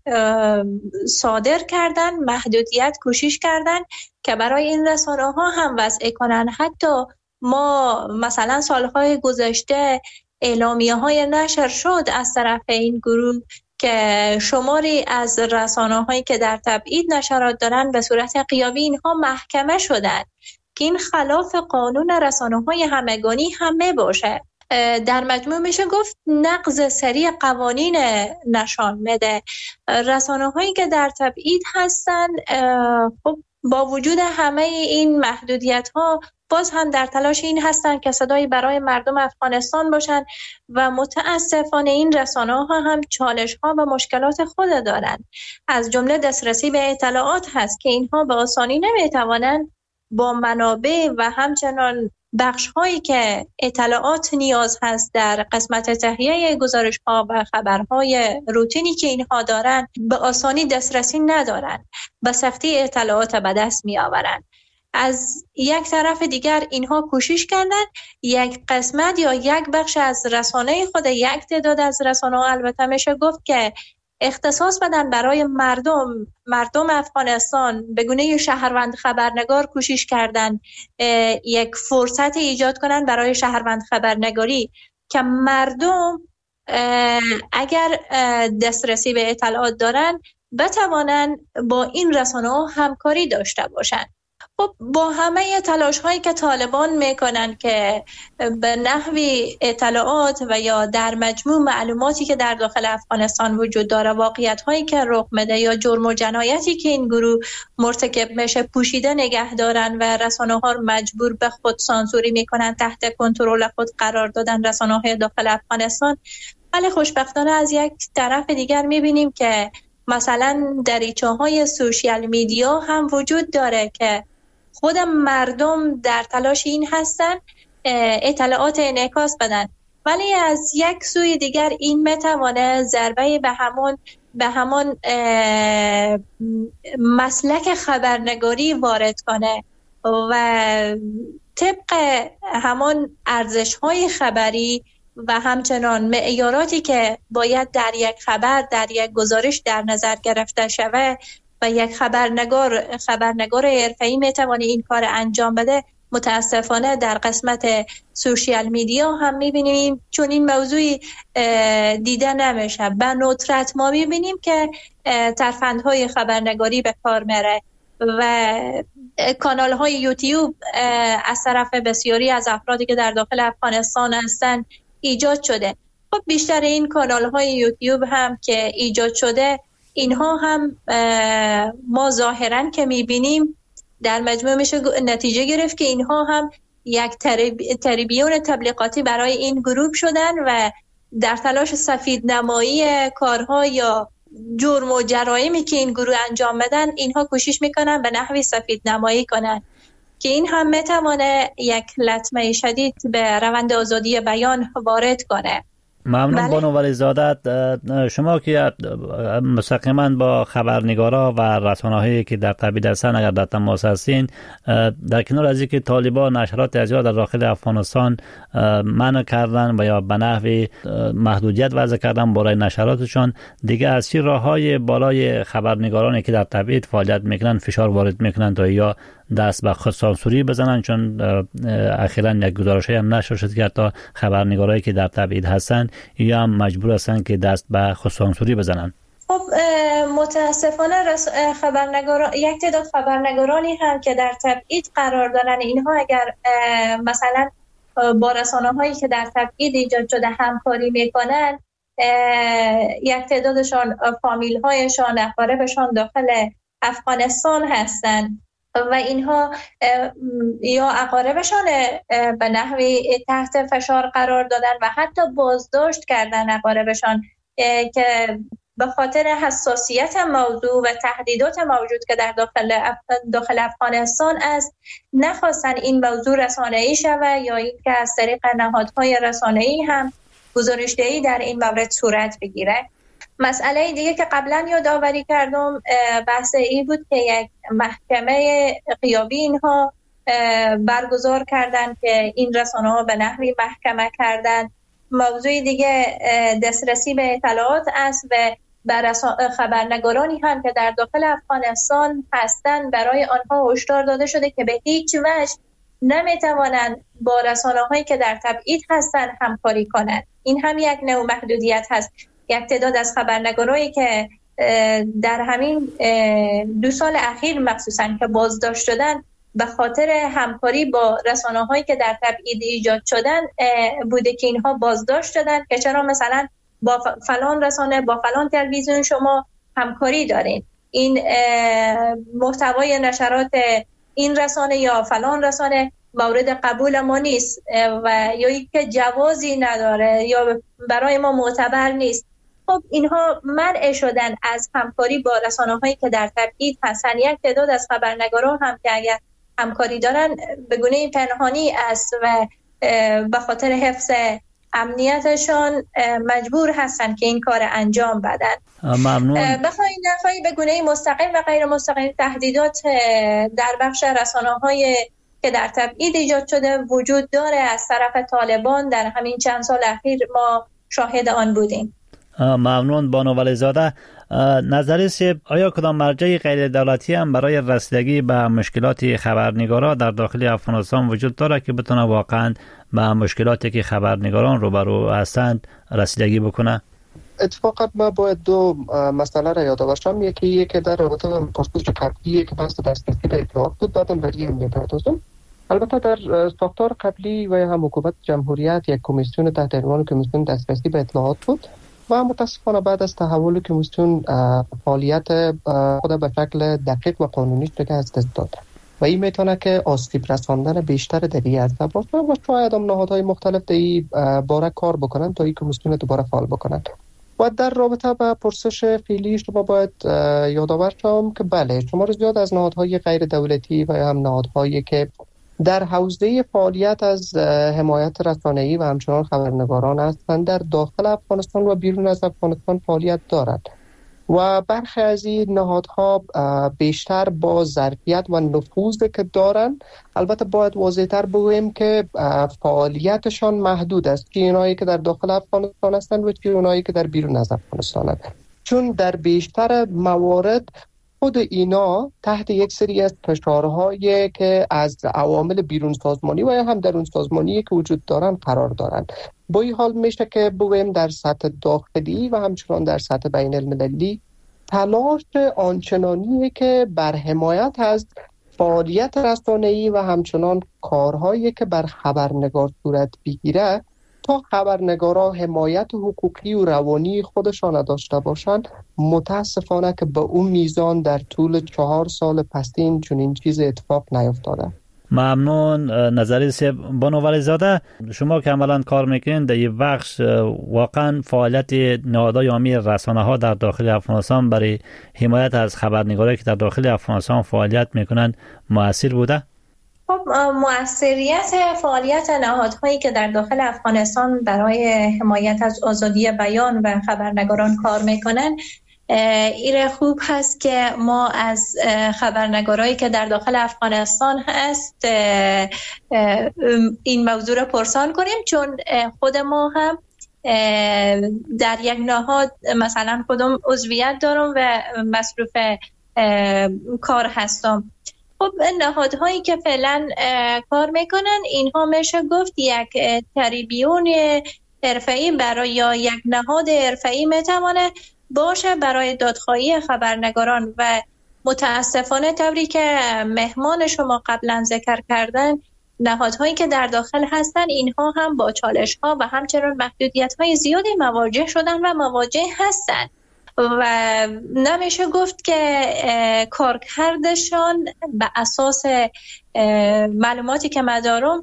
صادر کردن محدودیت کوشش کردن که برای این رسانه ها هم وضع کنن. حتی ما مثلا سالهای گذشته اعلامیه های نشر شد از طرف این گروه که شماری از رسانه هایی که در تبعید نشرات دارن به صورت غیابی اینها محکمه شدن که این خلاف قانون رسانه های همگانی هم می باشه. در مجموع میشه گفت نقض سریع قوانین نشان میده. رسانه هایی که در تبعید هستن خب با وجود همه این محدودیت ها باز هم در تلاش این هستن که صدایی برای مردم افغانستان باشن و متاسفانه این رسانه ها هم چالش ها و مشکلات خود دارن. از جمله دسترسی به اطلاعات هست که اینها به آسانی نمیتوانند با منابع و همچنان بخش هایی که اطلاعات نیاز هست در قسمت تهیه گزارش ها و خبرهای روتینی که اینها دارن به آسانی دسترسی ندارن، به سختی اطلاعات به دست می آورن. از یک طرف دیگر اینها کوشش کردن یک قسمت یا یک بخش از رسانه خود، یک تعداد از رسانه ها البته میشه گفت که اختصاص بدن برای مردم افغانستان به گونه شهروند خبرنگار کوشش کردن یک فرصت ایجاد کنن برای شهروند خبرنگاری که مردم اگر دسترسی به اطلاعات دارن بتوانن با این رسانه ها همکاری داشته باشن. خب با همه تلاش هایی که طالبان میکنن که به نحوی اطلاعات و یا در مجموع معلوماتی که در داخل افغانستان وجود داره، واقعیت هایی که رخ میده یا جرم و جنایتی که این گروه مرتکب میشه پوشیده نگه دارن و رسانه ها رو مجبور به خود سانسوری میکنن، تحت کنترل خود قرار دادن رسانه های داخل افغانستان. ولی خوشبختانه از یک طرف دیگر میبینیم که مثلا دریچه های سوشیال میدیا هم وجود داره که خود مردم در تلاش این هستن اطلاعات انعکاس بدن، ولی از یک سوی دیگر این میتوانه ضربه به همون مسلک خبرنگاری وارد کنه و طبق همون ارزش‌های خبری و همچنان معیاراتی که باید در یک خبر، در یک گزارش در نظر گرفته شوه و یک خبرنگار حرفه‌ای میتونه این کار انجام بده، متاسفانه در قسمت سوشیال میدیا هم میبینیم چون این موضوعی دیده نمیشه. به ندرت ما میبینیم که ترفندهای خبرنگاری به کار میره و کانال های یوتیوب از طرف بسیاری از افرادی که در داخل افغانستان هستن ایجاد شده. خب بیشتر این کانال های یوتیوب هم که ایجاد شده اینها هم ما ظاهرا که میبینیم در مجموع میشه نتیجه گرفت که اینها هم یک تریبیون تبلیغاتی برای این گروه شدن و در تلاش سفید نمایی کارها یا جرم و جرایمی که این گروه انجام بدن اینها کوشش میکنن به نحوی سفید نمایی کنن که این هم میتونه یک لطمه شدید به روند آزادی بیان وارد کنه. ممنون بانو ولیزاده. شما که مستقیما با خبرنگارا و رسانه‌هایی که در تبعید هستن اگر در تماس هستین، در کنار از اینکه طالبان نشرات ازیا در داخل افغانستان منع کردن و یا به نحوی محدودیت وضع کردن برای نشراتشون، دیگه از چه راههای بالای خبرنگارانی که در تبعید فعالیت میکنن فشار وارد میکنن تا یا دست به خود سانسوری بزنن؟ چون اخیراً یک گزارشی هم نشر شد که حتی خبرنگارایی که در تبعید هستن یا هم مجبور هستن که دست به خود سانسوری بزنن. خب متاسفانه یک تعداد خبرنگارانی هم که در تبعید قرار دارن، اینها اگر مثلا با رسانه‌هایی که در تبعید ایجاد شده همکاری میکنن، یک تعدادشان فامیل‌هایشان، اقاربشان داخل افغانستان هستن و اینها یا اقاربشان به نحوی تحت فشار قرار دادن و حتی بازداشت کردن اقاربشان که به خاطر حساسیت موضوع و تهدیدات موجود که در داخل افغانستان است نخواستن این موضوع رسانه‌ای شود یا اینکه از طریق نهادهای رسانه‌ای هم گزارش‌دهی در این مورد صورت بگیره. مسئله دیگه که قبلا یادآوری کردم بحث این بود که یک محکمه غیابی اینها برگزار کردن که این رسانه ها به نحوی محکمه کردن. موضوع دیگه دسترسی به اطلاعات است و خبرنگارانی هم که در داخل افغانستان هستند برای آنها هشدار داده شده که به هیچ وجه نمیتوانند با رسانه‌هایی که در تبعید هستند همکاری کنند. این هم یک نوع محدودیت هست. یک تعداد از خبرنگارایی که در همین 2 سال اخیر مخصوصا که بازداشت شدن به خاطر همکاری با رسانه‌هایی که در تبعید ایجاد شدن بوده که اینها بازداشت شدن که چرا مثلا با فلان رسانه با فلان تلویزیون شما همکاری دارین، این محتوای نشرات این رسانه یا فلان رسانه مورد قبول ما نیست و یا اینکه جوازی نداره یا برای ما معتبر نیست. خب اینها منع شدن از همکاری با رسانه‌هایی که در تبعید هستن. یک تعداد از خبرنگاران هم که اگر همکاری دارن به گونه پنهانی است و به خاطر حفظ امنیتشان مجبور هستن که این کار انجام بدن. ممنون. بخواهی به گونه مستقیم و غیر مستقیم تهدیدات در بخش رسانه‌های که در تبعید ایجاد شده وجود داره از طرف طالبان. در همین چند سال اخیر ما شاهد آن بودیم. ممنون بانو ولیزاده. نظری سیب، آیا کدام مرجع غیر دولتی هم برای رسیدگی به مشکلات خبرنگارا در داخل افغانستان وجود داره که بتونه واقعا به مشکلاتی که خبرنگاران روبرو هستند رسیدگی بکنه؟ اتفاقا ما باید 2 مسئله را یاد باشم. یکی که در رابطه با پرسش قبلی که بحث دسترسی به اطلاعات بود بعدم برای این میپردازم. البته در ساختار قبلی و هم حکومت جمهوریت یک کمیسیون تحت عنوان کمیسیون دسترسی به اطلاعات بود و متاسفانه بعد از تحول کمیسیون فعالیت خود به شکل دقیق و قانونی شده از دست داد و این میتونه که آسیب رساندن بیشتر در این عرصه باشه و شاید هم نهادهای مختلف در این باره کار بکنن تا این کمیسیون دوباره فعال بکنن. و در رابطه با پرسش فعلی شما باید یادآور شم که بله شمار زیاد از نهادهای غیر دولتی و هم نهادهایی که در حوزه فعالیت از حمایت رسانه‌ای و همچنان خبرنگاران هستند در داخل افغانستان و بیرون از افغانستان فعالیت دارند و برخی از این نهادها بیشتر با ظرفیت و نفوذی که دارند. البته باید واضح‌تر بگوییم که فعالیتشان محدود است، چه اونایی که در داخل افغانستان هستند و چه اونایی که در بیرون از افغانستان هستند، چون در بیشتر موارد خود اینا تحت یک سری از فشارهایی که از عوامل بیرون سازمانی و هم درون سازمانی که وجود دارن قرار دارند. با این حال میشه که بگویم در سطح داخلی و همچنان در سطح بین المللی تلاش آنچنانی که بر حمایت از فعالیت رسانه‌ای و همچنان کارهایی که بر خبرنگار صورت بگیره تا خبرنگارا حمایت حقوقی و روانی خودشان داشته باشند، متاسفانه که به اون میزان در طول 4 سال پسین چنین چیز اتفاق نیفتاده. ممنون. نظری سیب، بانو ولیزاده، شما که عملا کار میکنین در این بخش واقعا فعالیت نهادهای عامی رسانه ها در داخل افغانستان برای حمایت از خبرنگارایی که در داخل افغانستان فعالیت میکنن مؤثر بوده؟ خب مؤثریت فعالیت نهادهایی که در داخل افغانستان برای حمایت از آزادی بیان و خبرنگاران کار میکنن ایره خوب هست که ما از خبرنگارایی که در داخل افغانستان هست این موضوع را پرسان کنیم، چون خود ما هم در یک نهاد مثلا خودم عضویت دارم و مصروف کار هستم. خب نهادهایی که فعلا کار میکنن اینها میشه گفت یک تریبیون حرفه‌ای برای یا یک نهاد حرفه‌ای میتونه باشه برای دادخواهی خبرنگاران و متاسفانه طوری که مهمان شما قبلا ذکر کردن نهادهایی که در داخل هستن اینها هم با چالش‌ها و همچنین محدودیت‌های زیادی مواجه شدن و مواجه هستن و نمیشه گفت که کارکردشان به اساس معلوماتی که من دارم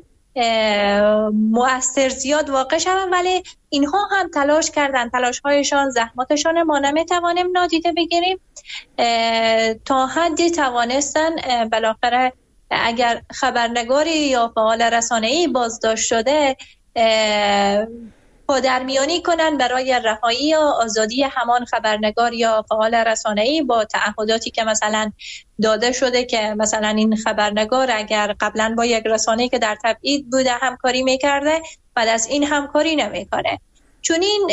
مؤثر زیاد واقع شدن، ولی اینها هم تلاش کردن، تلاش‌هایشان، زحماتشان ما نمیتوانیم نادیده بگیریم. تا حدی توانستن بالاخره اگر خبرنگاری یا فعال رسانه‌ای بازداشت شده پادرمیانی کنند برای رهایی یا آزادی همان خبرنگار یا فعال رسانه‌ای با تعهداتی که مثلا داده شده که مثلا این خبرنگار اگر قبلا با یک رسانه‌ای که در تبعید بوده همکاری میکرده، بعد از این همکاری نمیکنه. چون این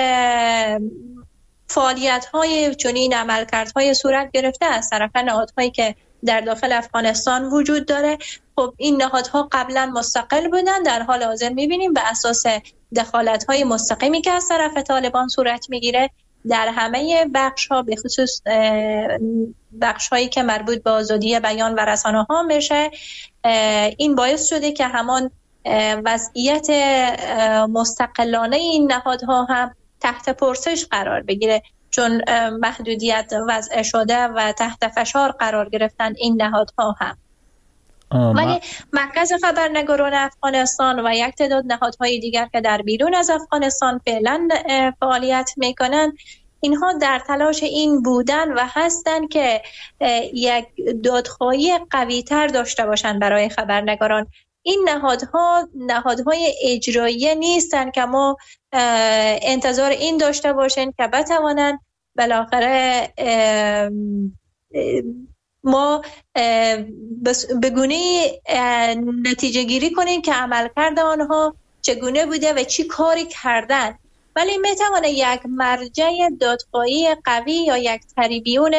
فعالیت‌های، چون این عملکردهای صورت گرفته از طرف نهادهایی که در داخل افغانستان وجود داره. خب این نهادها قبلا مستقل بودن، در حال حاضر می‌بینیم به اساس دخالت‌های مستقیمی که از طرف طالبان صورت می‌گیره در همه بخش‌ها، به خصوص بخش‌هایی که مربوط به آزادی بیان و رسانه‌ها میشه، این باعث شده که همان وضعیت مستقلانه این نهادها هم تحت پرسش قرار بگیره، چون محدودیت وضع شده و تحت فشار قرار گرفتن این نهادها هم. ولی مرکز خبرنگاران افغانستان و یک تعداد نهادهای دیگر که در بیرون از افغانستان فعلا فعالیت میکنن، اینها در تلاش این بودن و هستن که یک دادخواهی قوی‌تر داشته باشن برای خبرنگاران. این نهادهای اجرایی نیستن که ما انتظار این داشته باشیم که بتوانند بالاخره ما به گونه نتیجه گیری کنیم که عملکرد آنها چگونه بوده و چی کاری کردن، ولی میتونه یک مرجع دادخواهی قوی یا یک تریبیون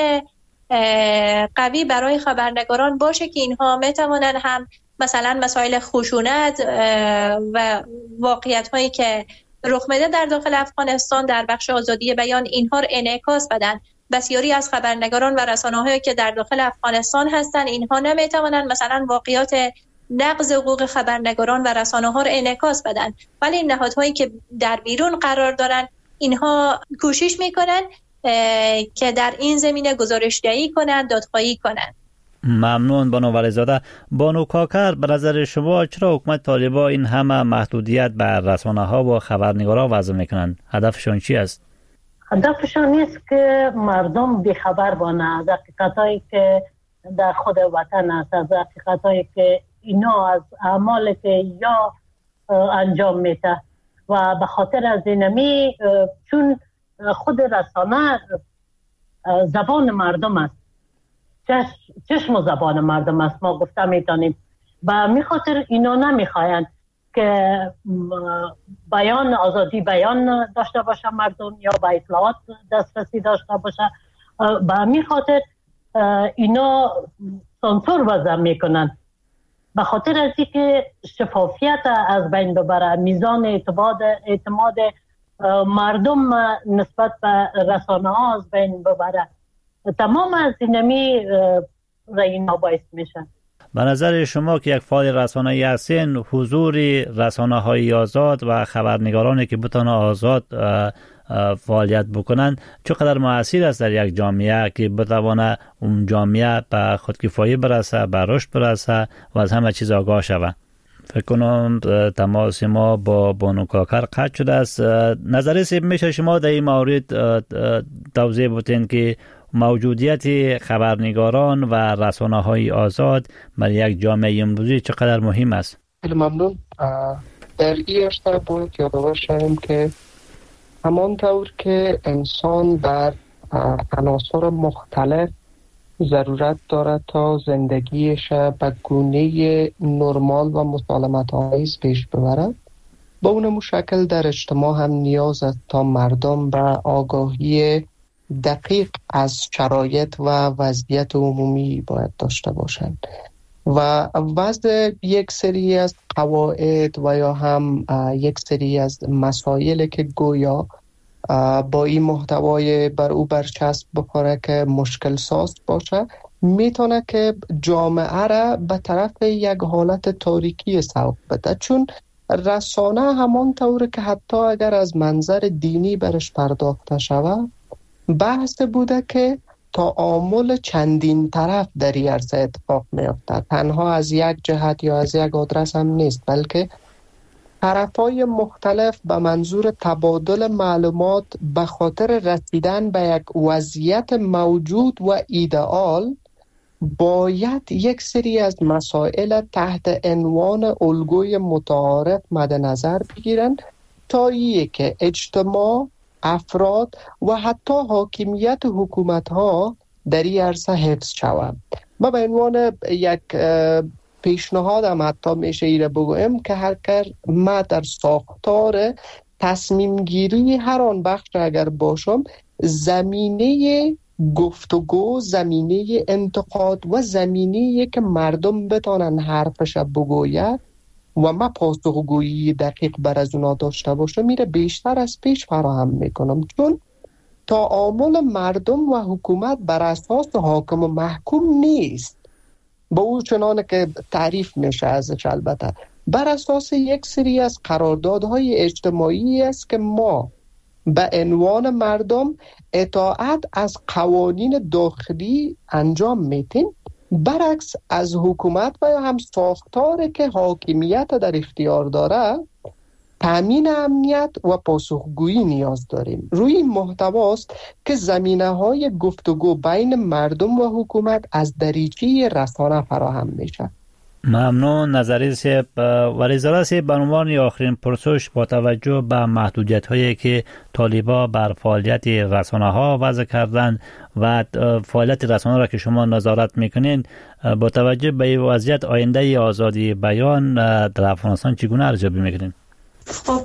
قوی برای خبرنگاران باشه که اینها میتونن هم مثلا مسائل خشونت و واقعیت هایی که رخ میده در داخل افغانستان در بخش آزادی بیان اینها رو انعکاس بدن. بسیاری از خبرنگاران و رسانه‌هایی که در داخل افغانستان هستن، اینها نمیتوانند مثلا واقعیات نقض حقوق خبرنگاران و رسانه‌ها رو انعکاس بدن، ولی نهادهایی که در بیرون قرار دارن اینها کوشش میکنن که در این زمینه گزارش‌دهی کنند، دادخواهی کنند. ممنون بانو ولیزاده. بانو کاکر، به نظر شما چرا حکومت طالبان این همه محدودیت بر رسانه‌ها و خبرنگاران وضع میکنند؟ هدفشان چی است؟ هدفشان نیست که مردم بیخبر بانه از حقیقتایی که در خود وطن است، از حقیقتایی که اینا از اعمالی که یا انجام میده و به خاطر از اینمی چون خود رسانه زبان مردم است، چشم و زبان مردم است، ما گفته میتونیم، و میخاطر اینا نمیخواین که بیان، آزادی بیان داشته باشه مردم یا به اطلاعات دسترسی داشته باشه، به میخاطر اینا سانسور وضع میکنن، به خاطر از اینکه شفافیت از بین ببره، میزان اعتماد مردم نسبت به رسانه ها از بین ببره. تمام از اینمی اینا باعث میشن. به نظر شما که یک فعال رسانه‌ای هستین، حضور رسانه‌های آزاد و خبرنگارانی که بتونه آزاد فعالیت بکنن چقدر مؤثر است در یک جامعه که بتونه اون جامعه به خودکفایی برسه، به رشد برسه و از همه چیز آگاه شود؟ فکر کنم تماس ما با بانو کاکر قطع شده است. نظری میشه شما در این مورد توضیح بدین که موجودیت خبرنگاران و رسانه‌های آزاد برای یک جامعه امروزی چقدر مهم است؟ خیلی ممنون. در این ارتباط باید یادآور شویم که همانطور که انسان در عناصر مختلف ضرورت دارد تا زندگیش به گونه نرمال و مسالمت‌آمیز پیش ببرد، با اون شکل در اجتماع هم نیاز است تا مردم به آگاهی دقیق از شرایط و وضعیت عمومی باید داشته باشند و وضع یک سری از قواعد و یا هم یک سری از مسائل که گویا با این محتوای بر او برچسب بخوره که مشکل ساز باشه، میتونه که جامعه را به طرف یک حالت تاریکی سوق بده. چون رسانه همان طور که حتی اگر از منظر دینی برش پرداخته شود، بحث بوده که تعامل چندین طرف در این عرصه اتفاق میفته، تنها از یک جهت یا از یک آدرس هم نیست، بلکه طرفای مختلف به منظور تبادل معلومات به خاطر رسیدن به یک وضعیت موجود و ایدئال باید یک سری از مسائل تحت عنوان الگوی متعارف مد نظر بگیرند حتی که اجتماع، افراد و حتی حاکمیت حکومت ها در این عرصه حفظ شود. ما به عنوان یک پیشنهادم حتی میشه ایره بگویم که ما در ساختار تصمیم گیری هر آن بخش اگر باشم، زمینه گفتگو، زمینه انتقاد و زمینه که مردم بتانن حرفش بگوید و ما پاسخگویی دقیق بر از اونا داشته باشم میره بیشتر از پیش فراهم میکنم، چون تعامل مردم و حکومت بر اساس حاکم و محکوم نیست با او چنانه که تعریف میشه ازش، البته بر اساس یک سری از قراردادهای اجتماعی است که ما به عنوان مردم اطاعت از قوانین داخلی انجام میتیم، برعکس از حکومت و یا هم ساختار که حاکمیت در اختیار داره تامین امنیت و پاسخگویی نیاز داریم. روی این محتواست که زمینه‌های گفتگو بین مردم و حکومت از دریچه رسانه فراهم میشه. ممنون نظری سیب. ولیزاده سیب، به عنوان آخرین پرسش با توجه به محدودیت هایی که طالبا بر فعالیت رسانه ها وضع کردن و فعالیت رسانه را که شما نظارت میکنین، با توجه به این وضعیت آینده آزادی بیان در افغانستان چگونه ارزیابی میکنین؟ خب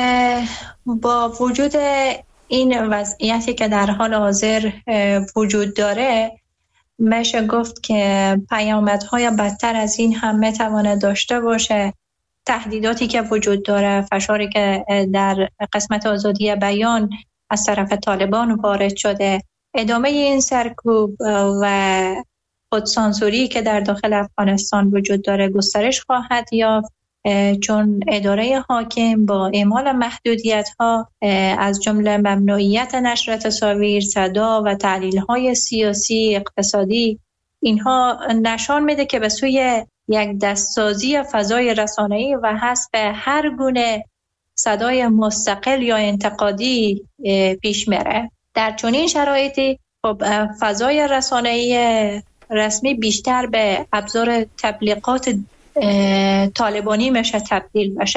با وجود این وضعیتی که در حال حاضر وجود داره، میشه گفت که پیامدهای بدتر از این هم میتواند داشته باشه. تهدیداتی که وجود داره، فشاری که در قسمت آزادی بیان از طرف طالبان وارد شده، ادامه این سرکوب و خودسانسوری که در داخل افغانستان وجود داره گسترش خواهد یافت، چون اداره حاکم با اعمال محدودیت‌ها از جمله ممنوعیت نشر تصاویر، صدا و تحلیل‌های سیاسی، اقتصادی، اینها نشان میده که به سوی یک دستسازی فضای رسانه‌ای و حذف هر گونه صدای مستقل یا انتقادی پیش میره. در چنین شرایطی خب فضای رسانه‌ای رسمی بیشتر به ابزار تبلیغات طالبانی میشه تبدیل بشه،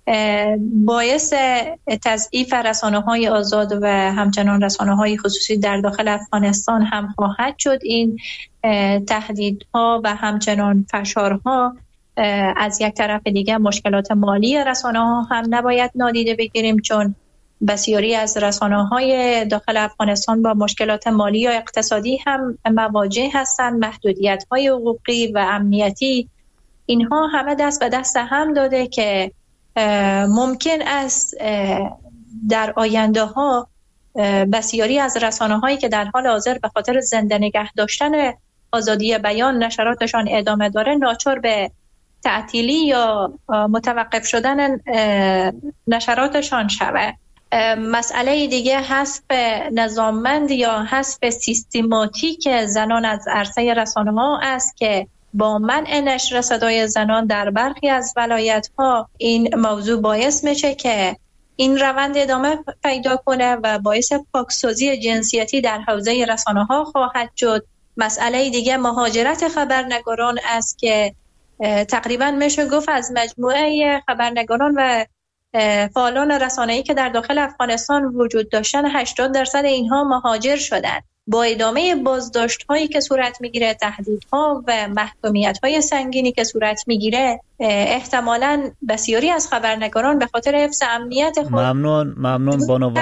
باعث تضعیف رسانه‌های آزاد و همچنان رسانه‌های خصوصی در داخل افغانستان هم خواهد شد. این تهدیدها و همچنان فشارها از یک طرف دیگه مشکلات مالی رسانه‌ها هم نباید نادیده بگیریم، چون بسیاری از رسانه‌های داخل افغانستان با مشکلات مالی یا اقتصادی هم مواجه هستند. محدودیت‌های حقوقی و امنیتی، اینها همه دست به دست هم داده که ممکن است در آینده ها بسیاری از رسانه هایی که در حال حاضر به خاطر زنده نگه داشتن آزادی بیان نشراتشان ادامه داره ناچار به تعطیلی یا متوقف شدن نشراتشان شود. مسئله دیگه حذف نظاممند یا حذف سیستماتیک زنان از عرصه رسانه ها است که با منع نشر صدای زنان در برخی از ولایت‌ها این موضوع باعث میشه که این روند ادامه پیدا کنه و باعث پاکسازی جنسیتی در حوزه رسانه‌ها خواهد شد. مسئله دیگه مهاجرت خبرنگاران است که تقریبا میشه گفت از مجموعه خبرنگاران و فعالان رسانه‌ای که در داخل افغانستان وجود داشتن 80% اینها مهاجر شدند. با ادامه بازداشت‌هایی که صورت می‌گیره، تهدیدها و محکومیت‌های سنگینی که صورت می‌گیره، احتمالاً بسیاری از خبرنگاران به خاطر حفظ امنیت خود ممنون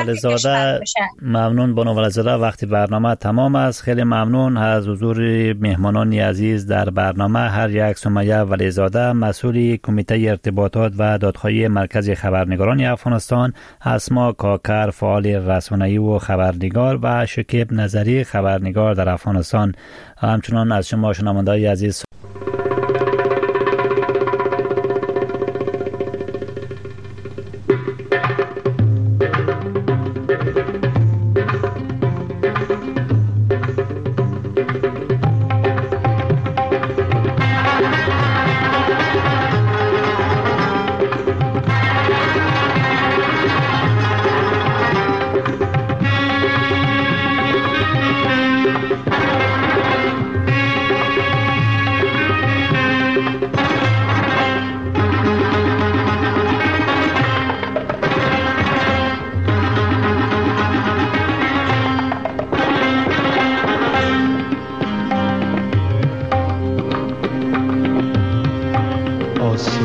بانو ولزاده. وقتی برنامه تمام است. خیلی ممنون از حضور مهمانان عزیز در برنامه. هر یک سمیه ولزاده، مسئول کمیته ارتباطات و دادخواهی مرکز خبرنگاران افغانستان، اسما کاکر، فعال رسانه‌ای و خبرنگار، و شکیب نظری، خبرنگار در افغانستان. همچنان از شما شنونده‌های عزیز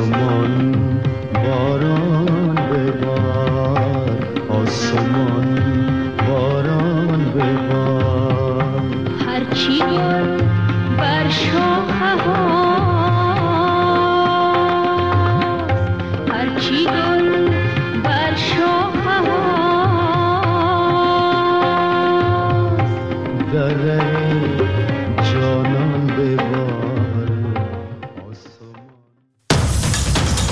آسمان باران ببار، آسمان باران ببار. هرچی گل بر شاخه هاست، هرچی گل بر شاخه هاست، در